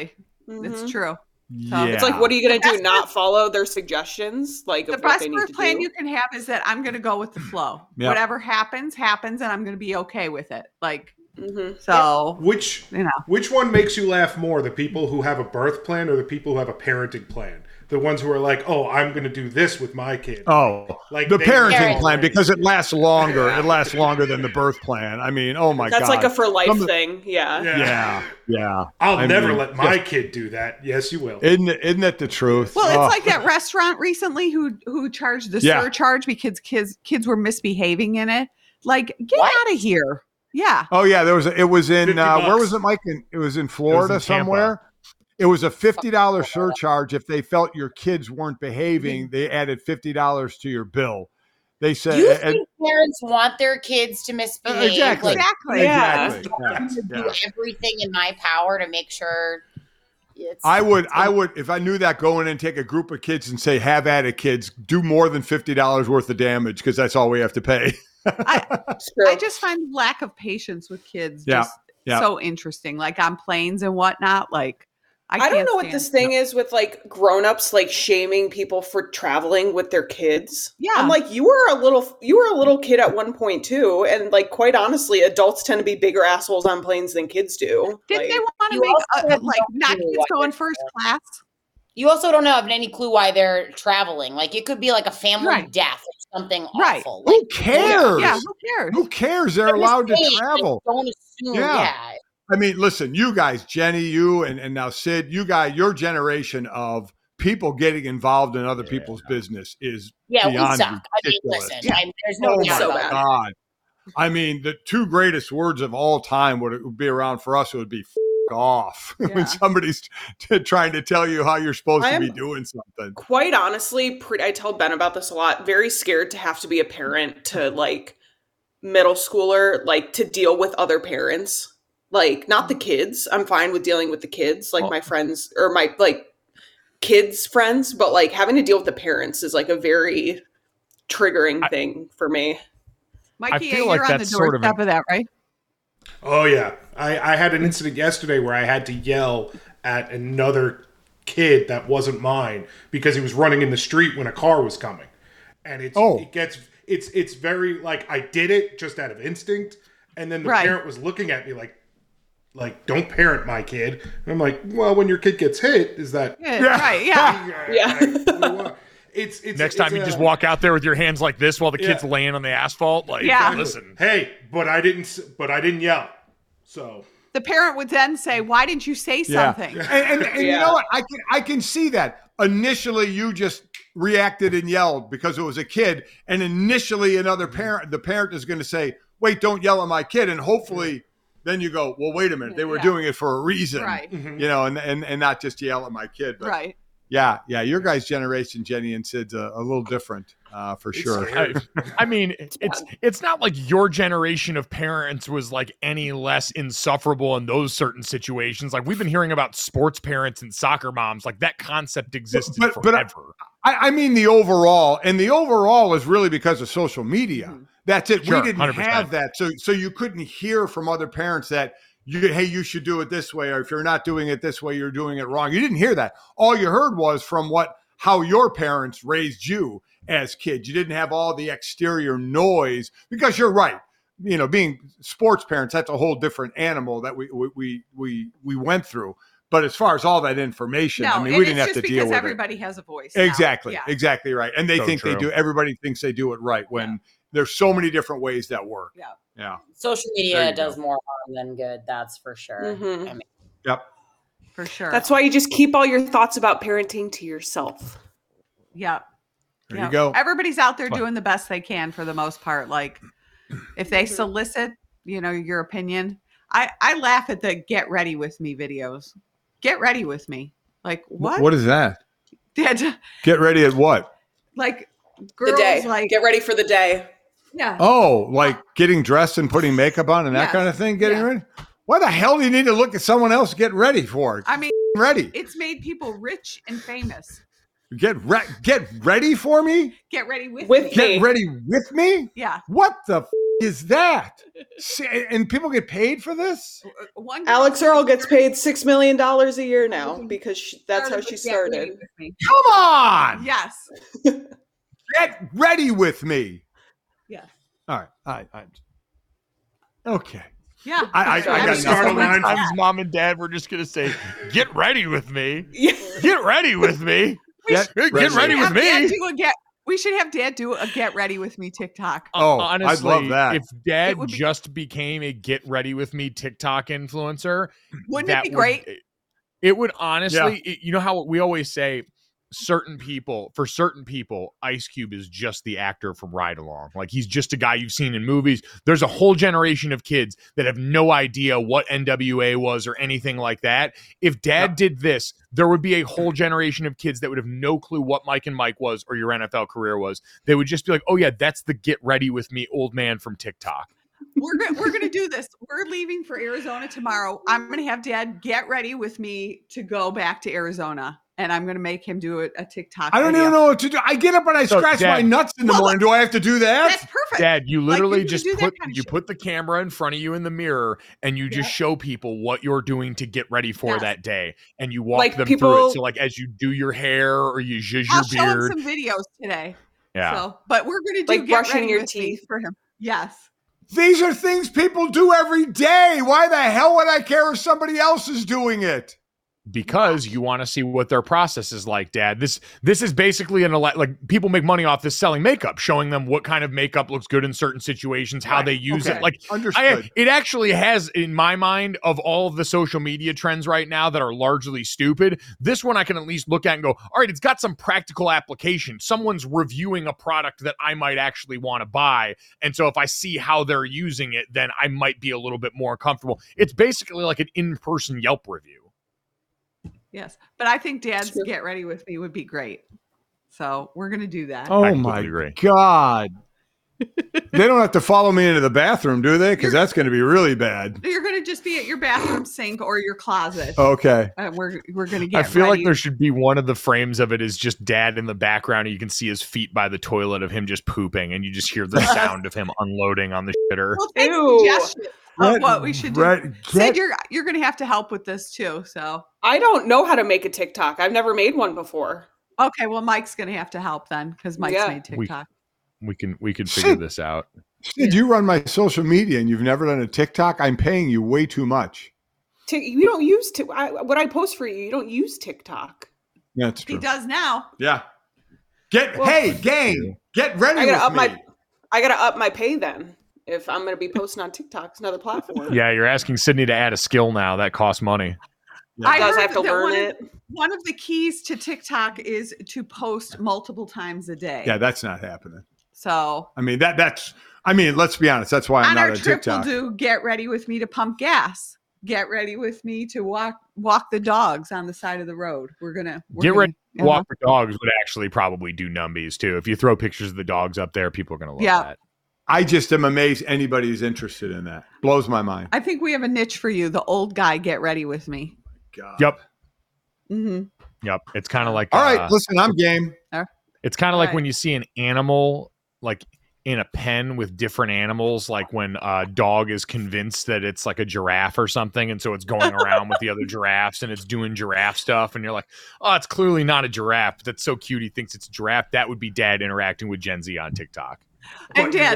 It's true. Yeah. It's like, what are you going to do? Not follow their suggestions? Like, the best birth plan you can have is that I'm going to go with the flow. Yep. Whatever happens, and I'm going to be okay with it. Like, so which one makes you laugh more? The people who have a birth plan or the people who have a parenting plan? The ones who are like, oh, I'm going to do this with my kid. Oh, like the parenting plan, because it lasts longer. It lasts longer than the birth plan. I mean, oh my God. That's like a for life thing. Yeah. I'll never let my kid do that. Yes, you will. Isn't that the truth? Well, it's like that restaurant recently who charged the surcharge because kids were misbehaving in it. Like, get out of here. Yeah. Oh yeah, it was in where was it, Mike? It was in Florida somewhere. It was a $50 surcharge. If they felt your kids weren't behaving, they added $50 to your bill. They said, "You think parents want their kids to misbehave? Exactly. Yeah. Do everything in my power to make sure." I would, if I knew that, go in and take a group of kids and say, "Have at it, kids. Do more than $50 worth of damage because that's all we have to pay." I just find lack of patience with kids just so interesting. Like on planes and whatnot, like. I don't know what this thing is with like grown-ups like shaming people for traveling with their kids. Yeah. I'm like, you were a little kid at one point too. And like, quite honestly, adults tend to be bigger assholes on planes than kids do. Didn't they want to make not kids go in first class? You also don't have any clue why they're traveling. Like it could be like a family death or something awful. Like, who cares? Yeah, who cares? Who cares? They're allowed to travel. Like, don't assume. Yeah. I mean, listen, you guys, Jenny, you, and now Sid, you guys, your generation of people getting involved in other people's business is beyond we suck. ridiculous. I mean, listen, there's no doubt about God. I mean, the two greatest words of all time would be around for us. It would be "f*** off" when somebody's trying to tell you how you're supposed to be doing something. Quite honestly, I tell Ben about this a lot. Very scared to have to be a parent to like middle schooler, like to deal with other parents. Like, not the kids. I'm fine with dealing with the kids, like my friends or my like kids' friends, but like having to deal with the parents is like a very triggering thing for me. Mikey, you're on the doorstep of that, right? Oh yeah, I had an incident yesterday where I had to yell at another kid that wasn't mine because he was running in the street when a car was coming, and it's very like I did it just out of instinct, and then the parent was looking at me like, don't parent my kid. And I'm like, well, when your kid gets hit, is that right? Yeah. It's next time you just walk out there with your hands like this while the kid's laying on the asphalt. Like, listen, hey, but I didn't yell. So the parent would then say, "Why didn't you say something?" And you know what? I can see that. Initially, you just reacted and yelled because it was a kid, and initially the parent is going to say, "Wait, don't yell at my kid," and hopefully. Then you go, well, wait a minute. They were doing it for a reason, right? You know, and not just yell at my kid. But right. Yeah. Your guys' generation, Jenny and Sid's a little different for sure. I mean, it's not like your generation of parents was like any less insufferable in those certain situations. Like we've been hearing about sports parents and soccer moms. Like that concept existed forever. I mean, the overall is really because of social media. Mm-hmm. That's it. Sure, we didn't 100%. Have that. So you couldn't hear from other parents that you should do it this way, or if you're not doing it this way, you're doing it wrong. You didn't hear that. All you heard was from how your parents raised you as kids. You didn't have all the exterior noise because you're right. You know, being sports parents, that's a whole different animal that we went through. But as far as all that information, I mean, we didn't have to deal with it. Everybody has a voice. Exactly. Exactly right. And they think they do. Everybody thinks they do it right when there's so many different ways that work. Yeah. Social media does more harm than good. That's for sure. Mm-hmm. I mean, yep. For sure. That's why you just keep all your thoughts about parenting to yourself. Yep. There you go. Everybody's out there doing the best they can for the most part. Like if they solicit, your opinion, I laugh at the get ready with me videos. Get ready with me. Like what? What is that? Get ready at what? Like girls the day. Like get ready for the day. Yeah. Oh, like getting dressed and putting makeup on and that kind of thing, getting ready? Why the hell do you need to look at someone else get ready for it? I mean, ready. It's made people rich and famous. Get ready for me? Get ready with me. Get ready with me? Yeah. What the is that? And people get paid for this? Alex Earl gets paid $6 million a year now because that's how she started. Come on! Yes. Get ready with me. Yes. All right. Okay. Yeah. I got sometimes mom and dad were just gonna say, "Get ready with me." Get ready with me. Get ready with me. We should have Dad do a "Get Ready with Me" TikTok. Honestly, I'd love that. If Dad just became a "Get Ready with Me" TikTok influencer, wouldn't it be great? It would honestly. You know how we always say, for certain people, Ice Cube is just the actor from Ride Along. Like, he's just a guy you've seen in movies. There's a whole generation of kids that have no idea what NWA was or anything like that. If Dad did this, there would be a whole generation of kids that would have no clue what Mike and Mike was or your NFL career was. They would just be like, oh yeah, that's the "Get Ready with Me" old man from TikTok. We're gonna do this. We're leaving for Arizona tomorrow. I'm gonna have Dad get ready with me to go back to Arizona, and I'm gonna make him do a TikTok. I don't even know what to do. I get up and I scratch my nuts in the morning. Do I have to do that? That's perfect, Dad. You literally just put the camera in front of you in the mirror, and you just show people what you're doing to get ready for that day, and you walk them through it. So, like, as you do your hair or you zhuzh your beard. I'll show him some videos today. Yeah. So, but we're gonna do like brushing your teeth for him. Yes. These are things people do every day. Why the hell would I care if somebody else is doing it? Because you want to see what their process is like, Dad. This is basically like people make money off this selling makeup, showing them what kind of makeup looks good in certain situations, how they use it. Like, it actually has, in my mind, of all of the social media trends right now that are largely stupid, this one I can at least look at and go, all right, it's got some practical application. Someone's reviewing a product that I might actually want to buy. And so if I see how they're using it, then I might be a little bit more comfortable. It's basically like an in-person Yelp review. Yes, but I think Dad's "Get Ready with Me" would be great. So we're going to do that. Oh my God. They don't have to follow me into the bathroom, do they? Because that's going to be really bad. You're going to just be at your bathroom sink or your closet. Okay. We're going to get I feel ready. like there should be one of the frames of it is just Dad in the background, and you can see his feet by the toilet of him just pooping, and you just hear the sound of him unloading on the shitter. We'll take suggestions of what we should do. Sid, you're going to have to help with this too. So I don't know how to make a TikTok. I've never made one before. Okay, well, Mike's going to have to help then because Mike's made TikTok. We can figure this out. Sid, you run my social media and you've never done a TikTok? I'm paying you way too much. You don't use what I post for you. You don't use TikTok. Yeah, that's true. He does now. Yeah. Hey, gang, get ready with me. I got to up my pay then. If I'm going to be posting on TikTok, it's another platform. Yeah, you're asking Sydney to add a skill now. That costs money. Yeah. I have to learn it. One of the keys to TikTok is to post multiple times a day. Yeah, that's not happening. So I mean let's be honest. That's why I'm not on TikTok. On our trip, we'll do "Get Ready with Me" to pump gas. Get ready with me to walk the dogs on the side of the road. We're gonna ready to walk the dogs would actually probably do numbies too. If you throw pictures of the dogs up there, people are gonna love that. I just am amazed anybody who's interested in that. Blows my mind. I think we have a niche for you, the old guy "Get Ready with Me." God. Yep. Mm-hmm. Yep. It's kind of like all right. Listen, I'm game. It's kind of like when you see an animal like in a pen with different animals, like when a dog is convinced that it's like a giraffe or something, and so it's going around with the other giraffes and it's doing giraffe stuff, and you're like, oh, it's clearly not a giraffe. That's so cute. He thinks it's a giraffe. That would be Dad interacting with Gen Z on TikTok. And Dad,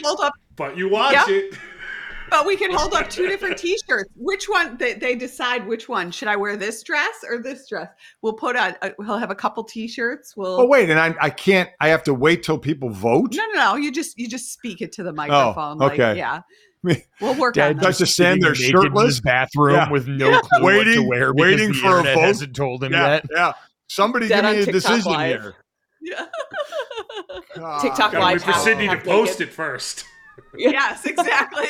you watch it. But we can hold up two different T-shirts. Which one? They decide which one. Should I wear this dress or this dress? We'll put we'll have a couple T-shirts. Oh wait, and I can't. I have to wait till people vote. No. You just speak it to the microphone. Oh, okay. Like, yeah. We'll work Dad on that. Does just stand there shirtless in his bathroom with no clue what to wear, waiting because for the a vote. hasn't told him yet. Yeah. Somebody give me a decision Live. here. Yeah. TikTok Live. Wait for Sydney to post it first. Yes, exactly.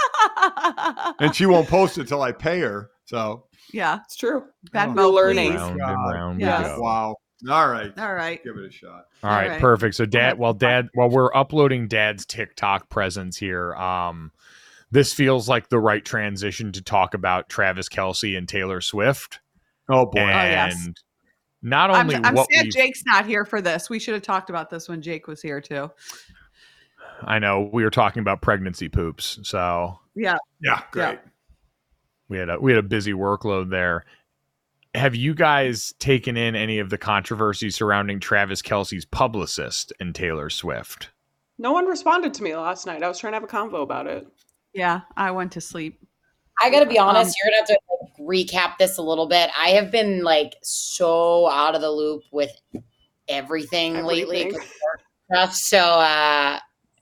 And she won't post it till I pay her. So yeah, it's true. Bad We're learning. Round and round Yes. we go. Wow. All right. Give it a shot. All right, perfect. So while we're uploading Dad's TikTok presence here, this feels like the right transition to talk about Travis Kelce and Taylor Swift. Oh boy. And not only I'm sad Jake's not here for this. We should have talked about this when Jake was here too. I know we were talking about pregnancy poops. So yeah, great. Yeah. We had a busy workload there. Have you guys taken in any of the controversy surrounding Travis Kelce's publicist and Taylor Swift? No one responded to me last night. I was trying to have a convo about it. Yeah, I went to sleep. I gotta be honest, you're gonna have to recap this a little bit. I have been so out of the loop with everything. Lately. So I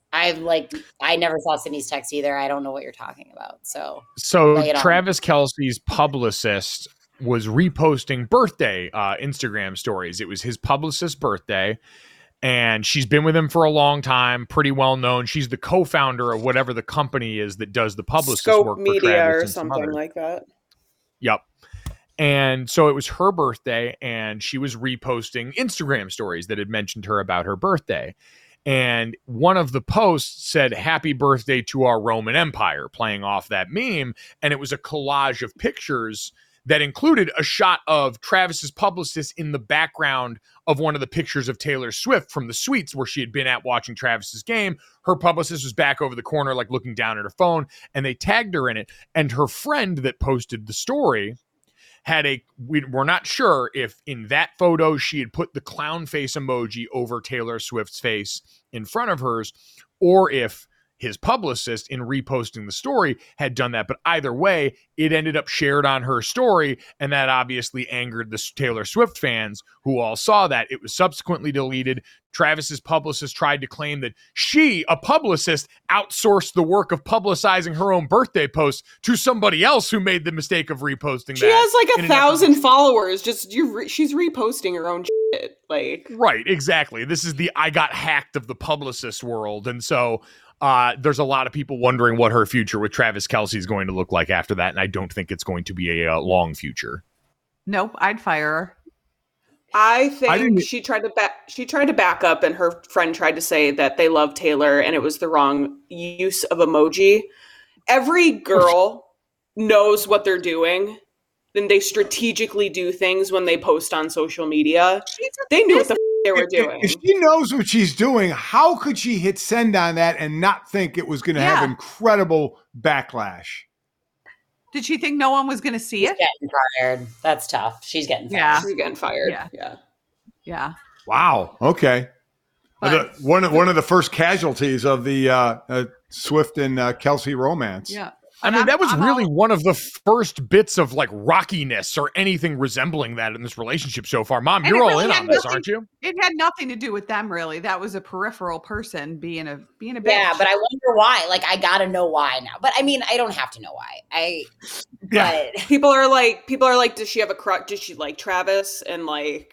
never saw Sydney's text either. I don't know what you're talking about. So Travis Kelce's publicist was reposting birthday Instagram stories. It was his publicist's birthday, and she's been with him for a long time, pretty well known. She's the co-founder of whatever the company is that does the publicist Scope work Media for Travis or something like that. Yep. And so it was her birthday, and she was reposting Instagram stories that had mentioned her about her birthday. And one of the posts said, "Happy birthday to our Roman Empire," playing off that meme. And it was a collage of pictures that included a shot of Travis's publicist in the background of one of the pictures of Taylor Swift from the suites where she had been at watching Travis's game. Her publicist was back over the corner, looking down at her phone, and they tagged her in it. And her friend that posted the story we're not sure if in that photo she had put the clown face emoji over Taylor Swift's face in front of hers, or if his publicist, in reposting the story, had done that. But either way, it ended up shared on her story, and that obviously angered the Taylor Swift fans who all saw that. It was subsequently deleted. Travis's publicist tried to claim that she, a publicist, outsourced the work of publicizing her own birthday post to somebody else who made the mistake of reposting that. She has 1,000 followers. She's reposting her own shit. Right, exactly. This is the I got hacked of the publicist world. And so there's a lot of people wondering what her future with Travis Kelce is going to look like after that, and I don't think it's going to be a long future. Nope, I'd fire her. I think she tried to back up, and her friend tried to say that they love Taylor, and it was the wrong use of emoji. Every girl knows what they're doing, and they strategically do things when they post on social media. They knew what the they were doing. If she knows what she's doing, how could she hit send on that and not think it was going to have incredible backlash? Did she think no one was going to see it? Getting fired. That's tough. She's getting fired. Yeah. She's getting fired. Yeah. Wow. Okay. One of the first casualties of the Swift and Kelce romance. Yeah. I mean, that was really one of the first bits of rockiness or anything resembling that in this relationship so far. Mom, you're all in on this, aren't you? It had nothing to do with them, really. That was a peripheral person being a bitch. Yeah, but I wonder why. I gotta know why now. But I mean, I don't have to know why. But people are like, does she have a crush? Does she like Travis? And I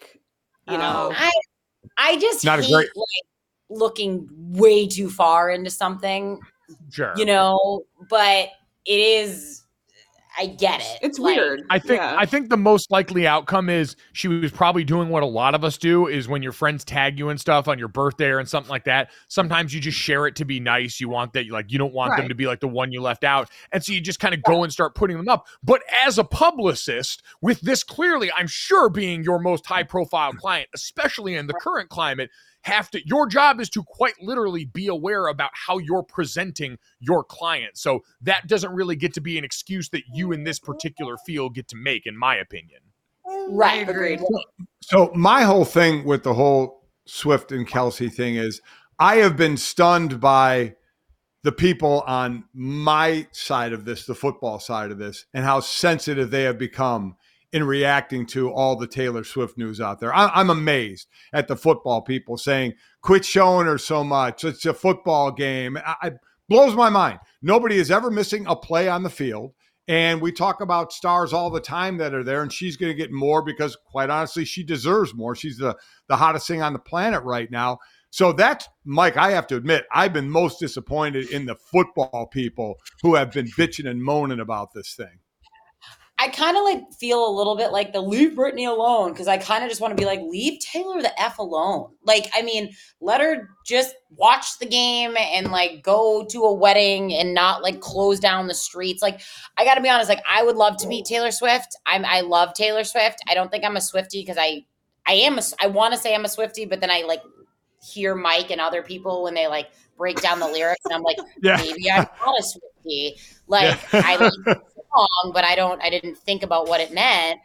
just hate looking way too far into something. Sure. But it is, I get it. It's weird. I think the most likely outcome is she was probably doing what a lot of us do, is when your friends tag you and stuff on your birthday or something like that. Sometimes you just share it to be nice. You want that, you don't want them to be the one you left out. And so you just kind of go and start putting them up. But as a publicist, with this clearly, I'm sure, being your most high profile client, especially in the current climate, your job is to quite literally be aware about how you're presenting your client. So that doesn't really get to be an excuse that you in this particular field get to make, in my opinion. Right. Agreed. So my whole thing with the whole Swift and Kelce thing is I have been stunned by the people on my side of this, the football side of this, and how sensitive they have become in reacting to all the Taylor Swift news out there. I'm amazed at the football people saying, quit showing her so much. It's a football game. It blows my mind. Nobody is ever missing a play on the field. And we talk about stars all the time that are there, and she's going to get more because, quite honestly, she deserves more. She's the hottest thing on the planet right now. So that's, Mike, I have to admit, I've been most disappointed in the football people who have been bitching and moaning about this thing. I kind of feel a little bit like the leave Britney alone, because I kind of just want to be leave Taylor the F alone. Let her just watch the game and go to a wedding and not close down the streets. I got to be honest, I would love to meet Taylor Swift. I love Taylor Swift. I don't think I'm a Swiftie because I want to say I'm a Swiftie, but then I hear Mike and other people when they break down the lyrics, and I'm like, maybe I'm not a Swiftie. Like I like the song, but I didn't think about what it meant.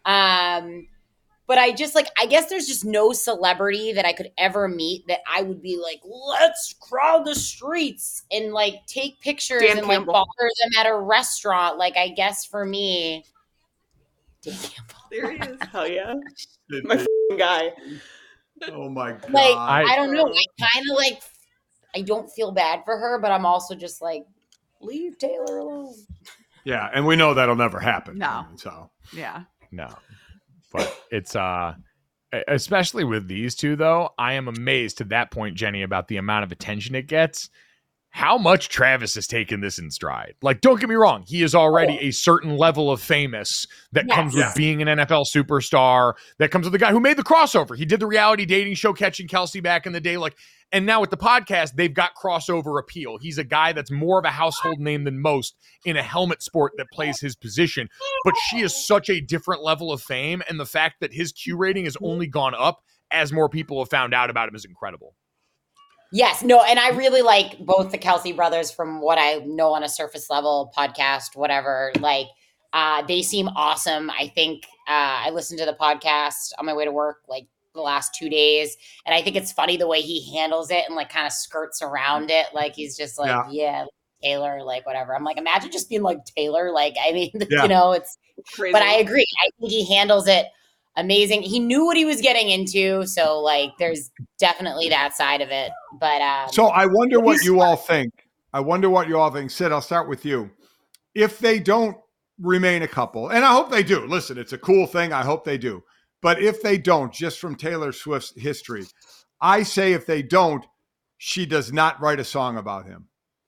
But I guess there's just no celebrity that I could ever meet that I would be like, let's crowd the streets and like take pictures and like bother them at a restaurant. Like, I guess for me, Dan Campbell. There he is. Hell yeah. My guy. Oh my God. Like, I don't know. I kind of like, I don't feel bad for her, but I'm also just like, leave Taylor alone. Yeah. And we know that'll never happen. No. So, yeah. No. But it's especially with these two, though, I am amazed to that point, Jenny, about the amount of attention it gets. How much Travis has taken this in stride. Like, don't get me wrong. He is already a certain level of famous that comes with being an NFL superstar, that comes with the guy who made the crossover. He did the reality dating show Catching Kelsey back in the day. Like, and now with the podcast, they've got crossover appeal. He's a guy that's more of a household name than most in a helmet sport that plays his position. But she is such a different level of fame. And the fact that his Q rating has only gone up as more people have found out about him is incredible. Yes, no, and I really like both the Kelsey brothers from what I know on a surface level podcast, whatever. Like, they seem awesome. I think I listened to the podcast on my way to work like the last 2 days, and I think it's funny the way he handles it and like kind of skirts around it. Like he's just like, yeah Taylor, like whatever. I'm like, imagine just being like Taylor. Like, I mean, you know, it's crazy. But I agree. I think he handles it amazing. He knew what he was getting into, so like there's definitely that side of it. But so I wonder what you all think. Sid, I'll start with you. If they don't remain a couple, and I hope they do. Listen, it's a cool thing. I hope they do. But if they don't, just from Taylor Swift's history, I say if they don't, she does not write a song about him.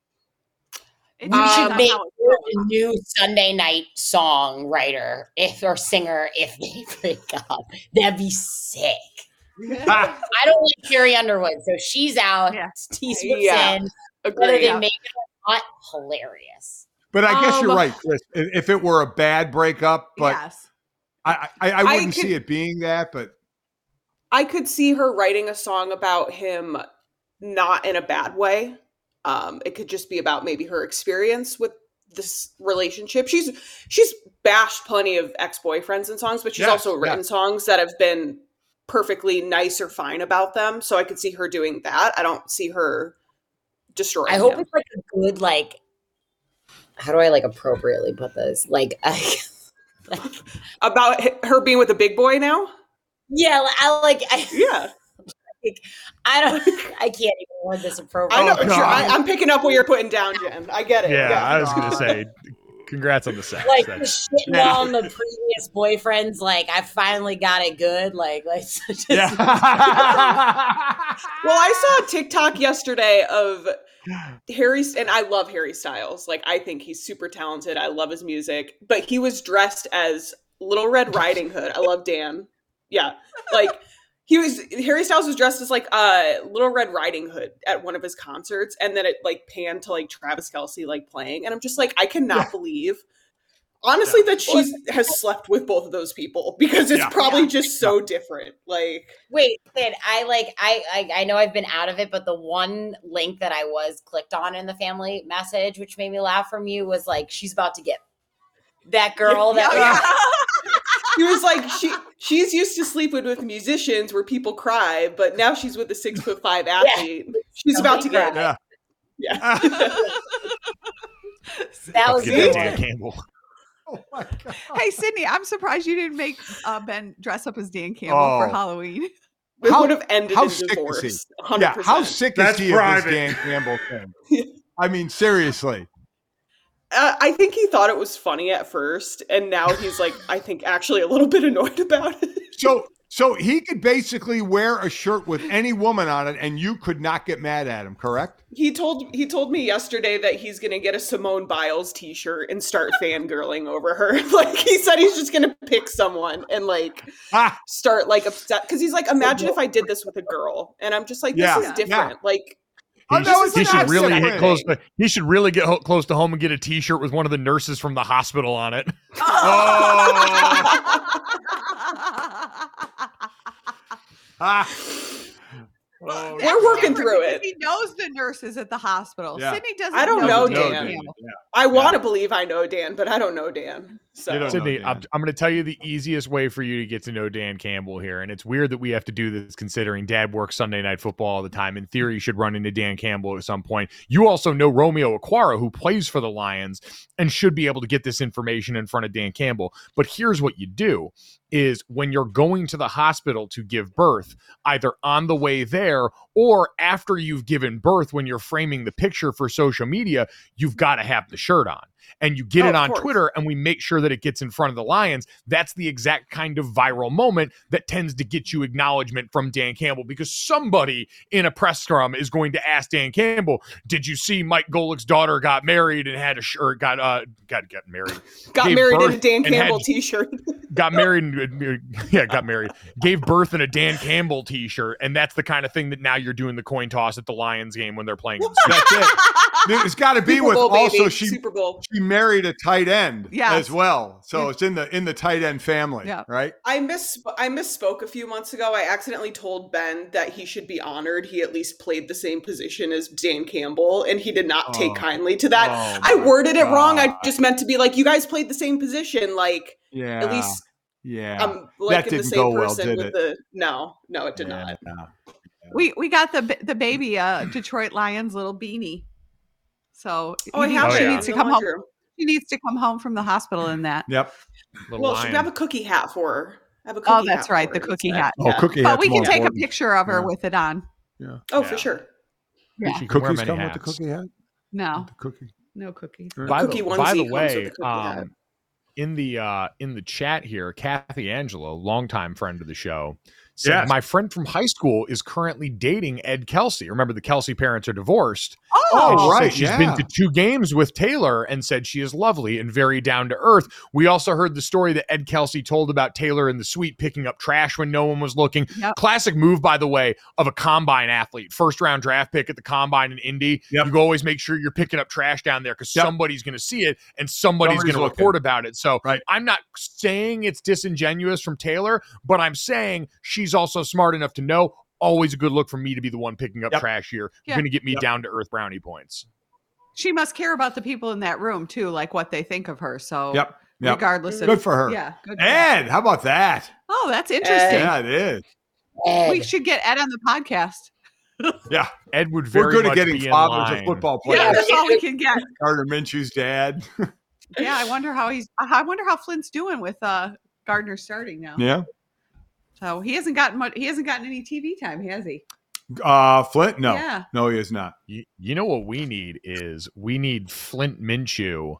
You should make a new Sunday night songwriter or singer if they break up. That'd be sick. I don't like Carrie Underwood, so she's out. T Swift's in. Whether they make it or not, hilarious. But I guess you're right, Chris. If it were a bad breakup, but I wouldn't see it being that. But I could see her writing a song about him, not in a bad way. It could just be about maybe her experience with this relationship. She's bashed plenty of ex-boyfriends in songs, but she's also written songs that have been perfectly nice or fine about them. So I could see her doing that. I don't see her destroying I hope him. it's like a good, like, how do I like appropriately put this? Like about her being with a big boy now? Yeah, I can't even word this appropriately. I know. I'm picking up what you're putting down, Jen. I get it. Yeah, I was going to say, congrats on the sex. Like, shitting on the previous boyfriends, like, I finally got it good. Like just Well, I saw a TikTok yesterday of Harry, and I love Harry Styles. Like, I think he's super talented. I love his music. But he was dressed as Little Red Riding Hood. I love Dan. Yeah. Like, Harry Styles was dressed as like Little Red Riding Hood at one of his concerts, and then it like panned to like Travis Kelce like playing, and I'm just like, I cannot believe, honestly, that she has slept with both of those people, because it's probably just so different. Like, wait, I know I've been out of it, but the one link that I was clicked on in the family message, which made me laugh from you, was like, she's about to get that girl He was like, she's used to sleeping with musicians where people cry, but now she's with a 6'5" athlete. She's about to get that was good. Dan Campbell. Oh my God. Hey, Sydney, I'm surprised you didn't make Ben dress up as Dan Campbell for Halloween. It would have ended in divorce. 100%. Yeah, how sick is he of this Dan Campbell thing? I mean, seriously. I think he thought it was funny at first, and now he's like, I think actually a little bit annoyed about it. So he could basically wear a shirt with any woman on it, and you could not get mad at him, correct? He told me yesterday that he's going to get a Simone Biles t-shirt and start fangirling over her. Like, he said he's just going to pick someone and like start like upset, because he's like, imagine if I did this with a girl, and I'm just like, this is different. Like. He should really get close. He should really get close to home and get a T-shirt with one of the nurses from the hospital on it. We're working through it. He knows the nurses at the hospital. Yeah. Sydney doesn't. I don't know Dan. Campbell. Yeah. I want to believe I know Dan, but I don't know Dan. So Sydney, I'm going to tell you the easiest way for you to get to know Dan Campbell here. And it's weird that we have to do this considering Dad works Sunday Night Football all the time. In theory, you should run into Dan Campbell at some point. You also know Romeo Aquara, who plays for the Lions, and should be able to get this information in front of Dan Campbell. But here's what you do is when you're going to the hospital to give birth, either on the way there or after you've given birth, when you're framing the picture for social media, you've got to have the shirt on. And you get it on Twitter, and we make sure that it gets in front of the Lions. That's the exact kind of viral moment that tends to get you acknowledgement from Dan Campbell, because somebody in a press scrum is going to ask Dan Campbell, "Did you see Mike Golick's daughter got married and had a shirt? Got married? Got married in a Dan Campbell t-shirt. Got married, got married. Gave birth in a Dan Campbell t-shirt, and that's the kind of thing that now you're doing the coin toss at the Lions game when they're playing. That's it. It's got to be Super with Bowl, also baby. she Super Bowl. She married a tight end Yes. as well, so it's in the tight end family, right? I misspoke a few months ago. I accidentally told Ben that he should be honored. He at least played the same position as Dan Campbell, and he did not take kindly to that. I worded it wrong. I just meant to be like, you guys played the same position, like at least. Yeah, I'm like that in the didn't same go well, person did with it? the no, it did not. No. We got the baby Detroit Lions little beanie. So she needs to come home. She needs to come home from the hospital in that. Yep. Well, should we have a cookie hat for her? Have a cookie that's hat right, for the her cookie instead. hat. Oh, cookie But hat. we can take a picture of her with it on. Yeah. Oh, for sure. Yeah. Cookies come with the cookie hat. No, The cookie. no cookies. By Cookie the onesie way, comes with the cookie hat. in the chat here, Kathy Angelo, longtime friend of the show, said my friend from high school is currently dating Ed Kelsey. Remember, the Kelsey parents are divorced. Oh, right. She's been to 2 games with Taylor and said she is lovely and very down to earth. We also heard the story that Ed Kelsey told about Taylor in the suite picking up trash when no one was looking. Yep. Classic move, by the way, of a combine athlete. First round draft pick at the combine in Indy. Yep. You always make sure you're picking up trash down there because somebody's going to see it and somebody's going to report about it. So I'm not saying it's disingenuous from Taylor, but I'm saying she's also smart enough to know always a good look for me to be the one picking up trash here. You're going to get me down to earth brownie points. She must care about the people in that room too, like what they think of her. So regardless of good for her. Yeah. Good Ed, how about that? Oh, that's interesting. Yeah, it is. We should get Ed on the podcast. Yeah. Ed would very We're good much at getting be fathers of football players. Yeah, that's all we can get. Gardner Minshew's dad. Yeah, I wonder how Flint's doing with Gardner starting now. Yeah. So he hasn't gotten any TV time, has he? Flint? No. Yeah. No, he is not. You know what we need is Flint Minshew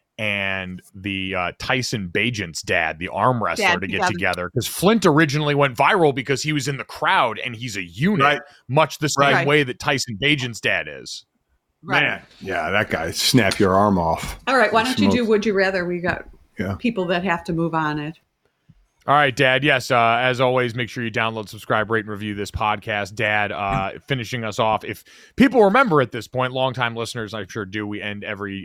and the Tyson Bagent's dad, the arm wrestler, to get together. Because Flint originally went viral because he was in the crowd and he's a unit, much the same way that Tyson Bagent's dad is. Right. Man, yeah, that guy snap your arm off. All right, why don't you do Would You Rather? We got people that have to move on it. All right, Dad. Yes, as always, make sure you download, subscribe, rate, and review this podcast. Dad, finishing us off. If people remember at this point, longtime listeners, I'm sure do, we end every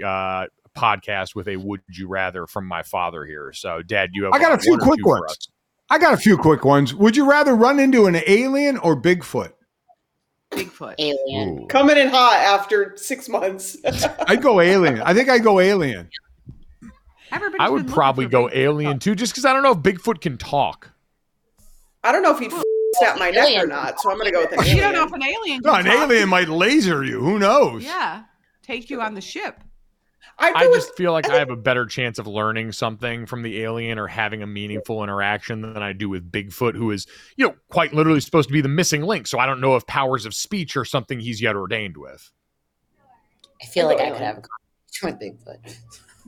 podcast with a Would You Rather from my father here. So, Dad, you have I got a few quick ones. Would you rather run into an alien or Bigfoot? Bigfoot. Alien. Ooh. Coming in hot after 6 months. I'd go alien. I think I'd go alien. Everybody's I would probably go alien too, just because I don't know if Bigfoot can talk. I don't know if he'd snap my neck or not, so I'm going to go with an alien. You don't know if an alien can No, an alien might laser you. Who knows? Yeah. Take you on the ship. I just feel like I have a better chance of learning something from the alien or having a meaningful interaction than I do with Bigfoot, who is, quite literally supposed to be the missing link. So I don't know if powers of speech are something he's yet ordained with. I feel like I could have a conversation with Bigfoot.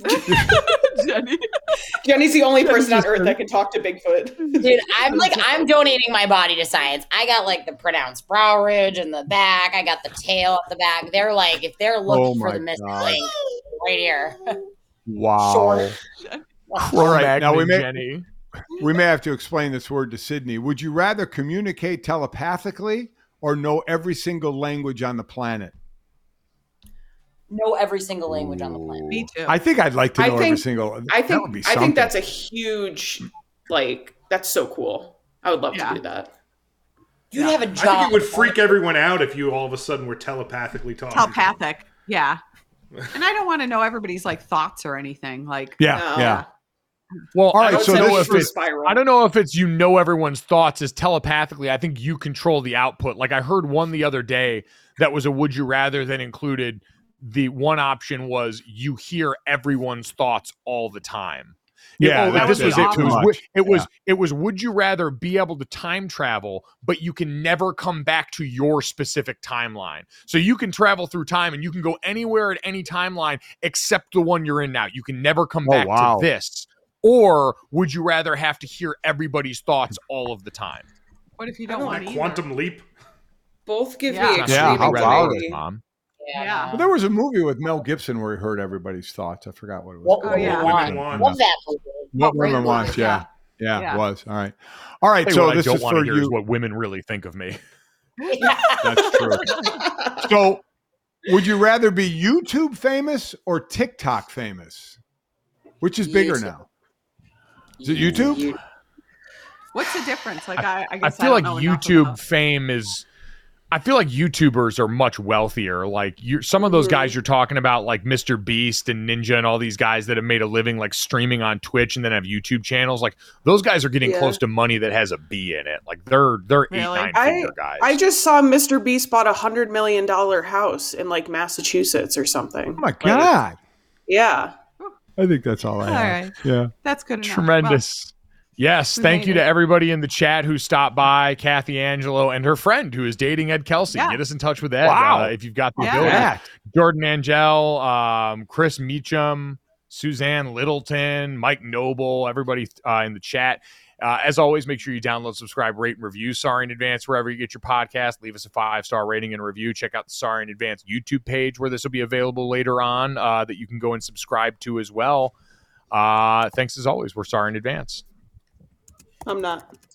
Jenny's the only person on Earth that can talk to Bigfoot. Dude, I'm donating my body to science. I got the pronounced brow ridge in the back. I got the tail at the back. They're if they're looking for the missing link, right here. Wow. Sure. All right. Now we may have to explain this word to Sydney. Would you rather communicate telepathically or know every single language on the planet? Know every single language on the planet. Me too. I think I'd like to know every single. I think that's a huge, that's so cool. I would love to do that. You'd have a job. I think it would freak everyone out if you all of a sudden were telepathically talking. Telepathic, yeah. And I don't want to know everybody's like thoughts or anything. Like, yeah. Well, all right. So I don't know if it's everyone's thoughts is telepathically. I think you control the output. Like I heard one the other day that was a would you rather that included the one option was you hear everyone's thoughts all the time. Yeah, this was it. It was would you rather be able to time travel, but you can never come back to your specific timeline. So you can travel through time and you can go anywhere at any timeline except the one you're in now. You can never come back to this. Or would you rather have to hear everybody's thoughts all of the time? What if you don't want that quantum leap? Both give me extreme anxiety. Mom. Yeah. Well, there was a movie with Mel Gibson where he heard everybody's thoughts. I forgot what it was. Love that movie. What Women Want. Yeah, it was. All right. Hey, so what this I don't is want for to hear you. is what women really think of me. That's true. So, would you rather be YouTube famous or TikTok famous? Which is bigger now? Is it YouTube? What's the difference? Like, I guess I feel like YouTube fame is. I feel like YouTubers are much wealthier. Like some of those guys you're talking about, like Mr. Beast and Ninja and all these guys that have made a living like streaming on Twitch and then have YouTube channels. Like those guys are getting close to money that has a B in it. Like they're really? 8-9 figure guys. I just saw Mr. Beast bought $100 million house in like Massachusetts or something. Oh my God. Yeah. I think that's all I have. All right. Yeah. That's good enough. Tremendous. Yes, thank you to everybody in the chat who stopped by, Kathy Angelo and her friend who is dating Ed Kelsey. Get us in touch with Ed if you've got the ability. Jordan Angel, Chris Meacham, Suzanne Littleton, Mike Noble, everybody in the chat. As always, make sure you download, subscribe, rate, and review Sorry in Advance wherever you get your podcast. Leave us a 5-star rating and review. Check out the Sorry in Advance YouTube page where this will be available later on that you can go and subscribe to as well. Thanks as always. We're Sorry in Advance. I'm not.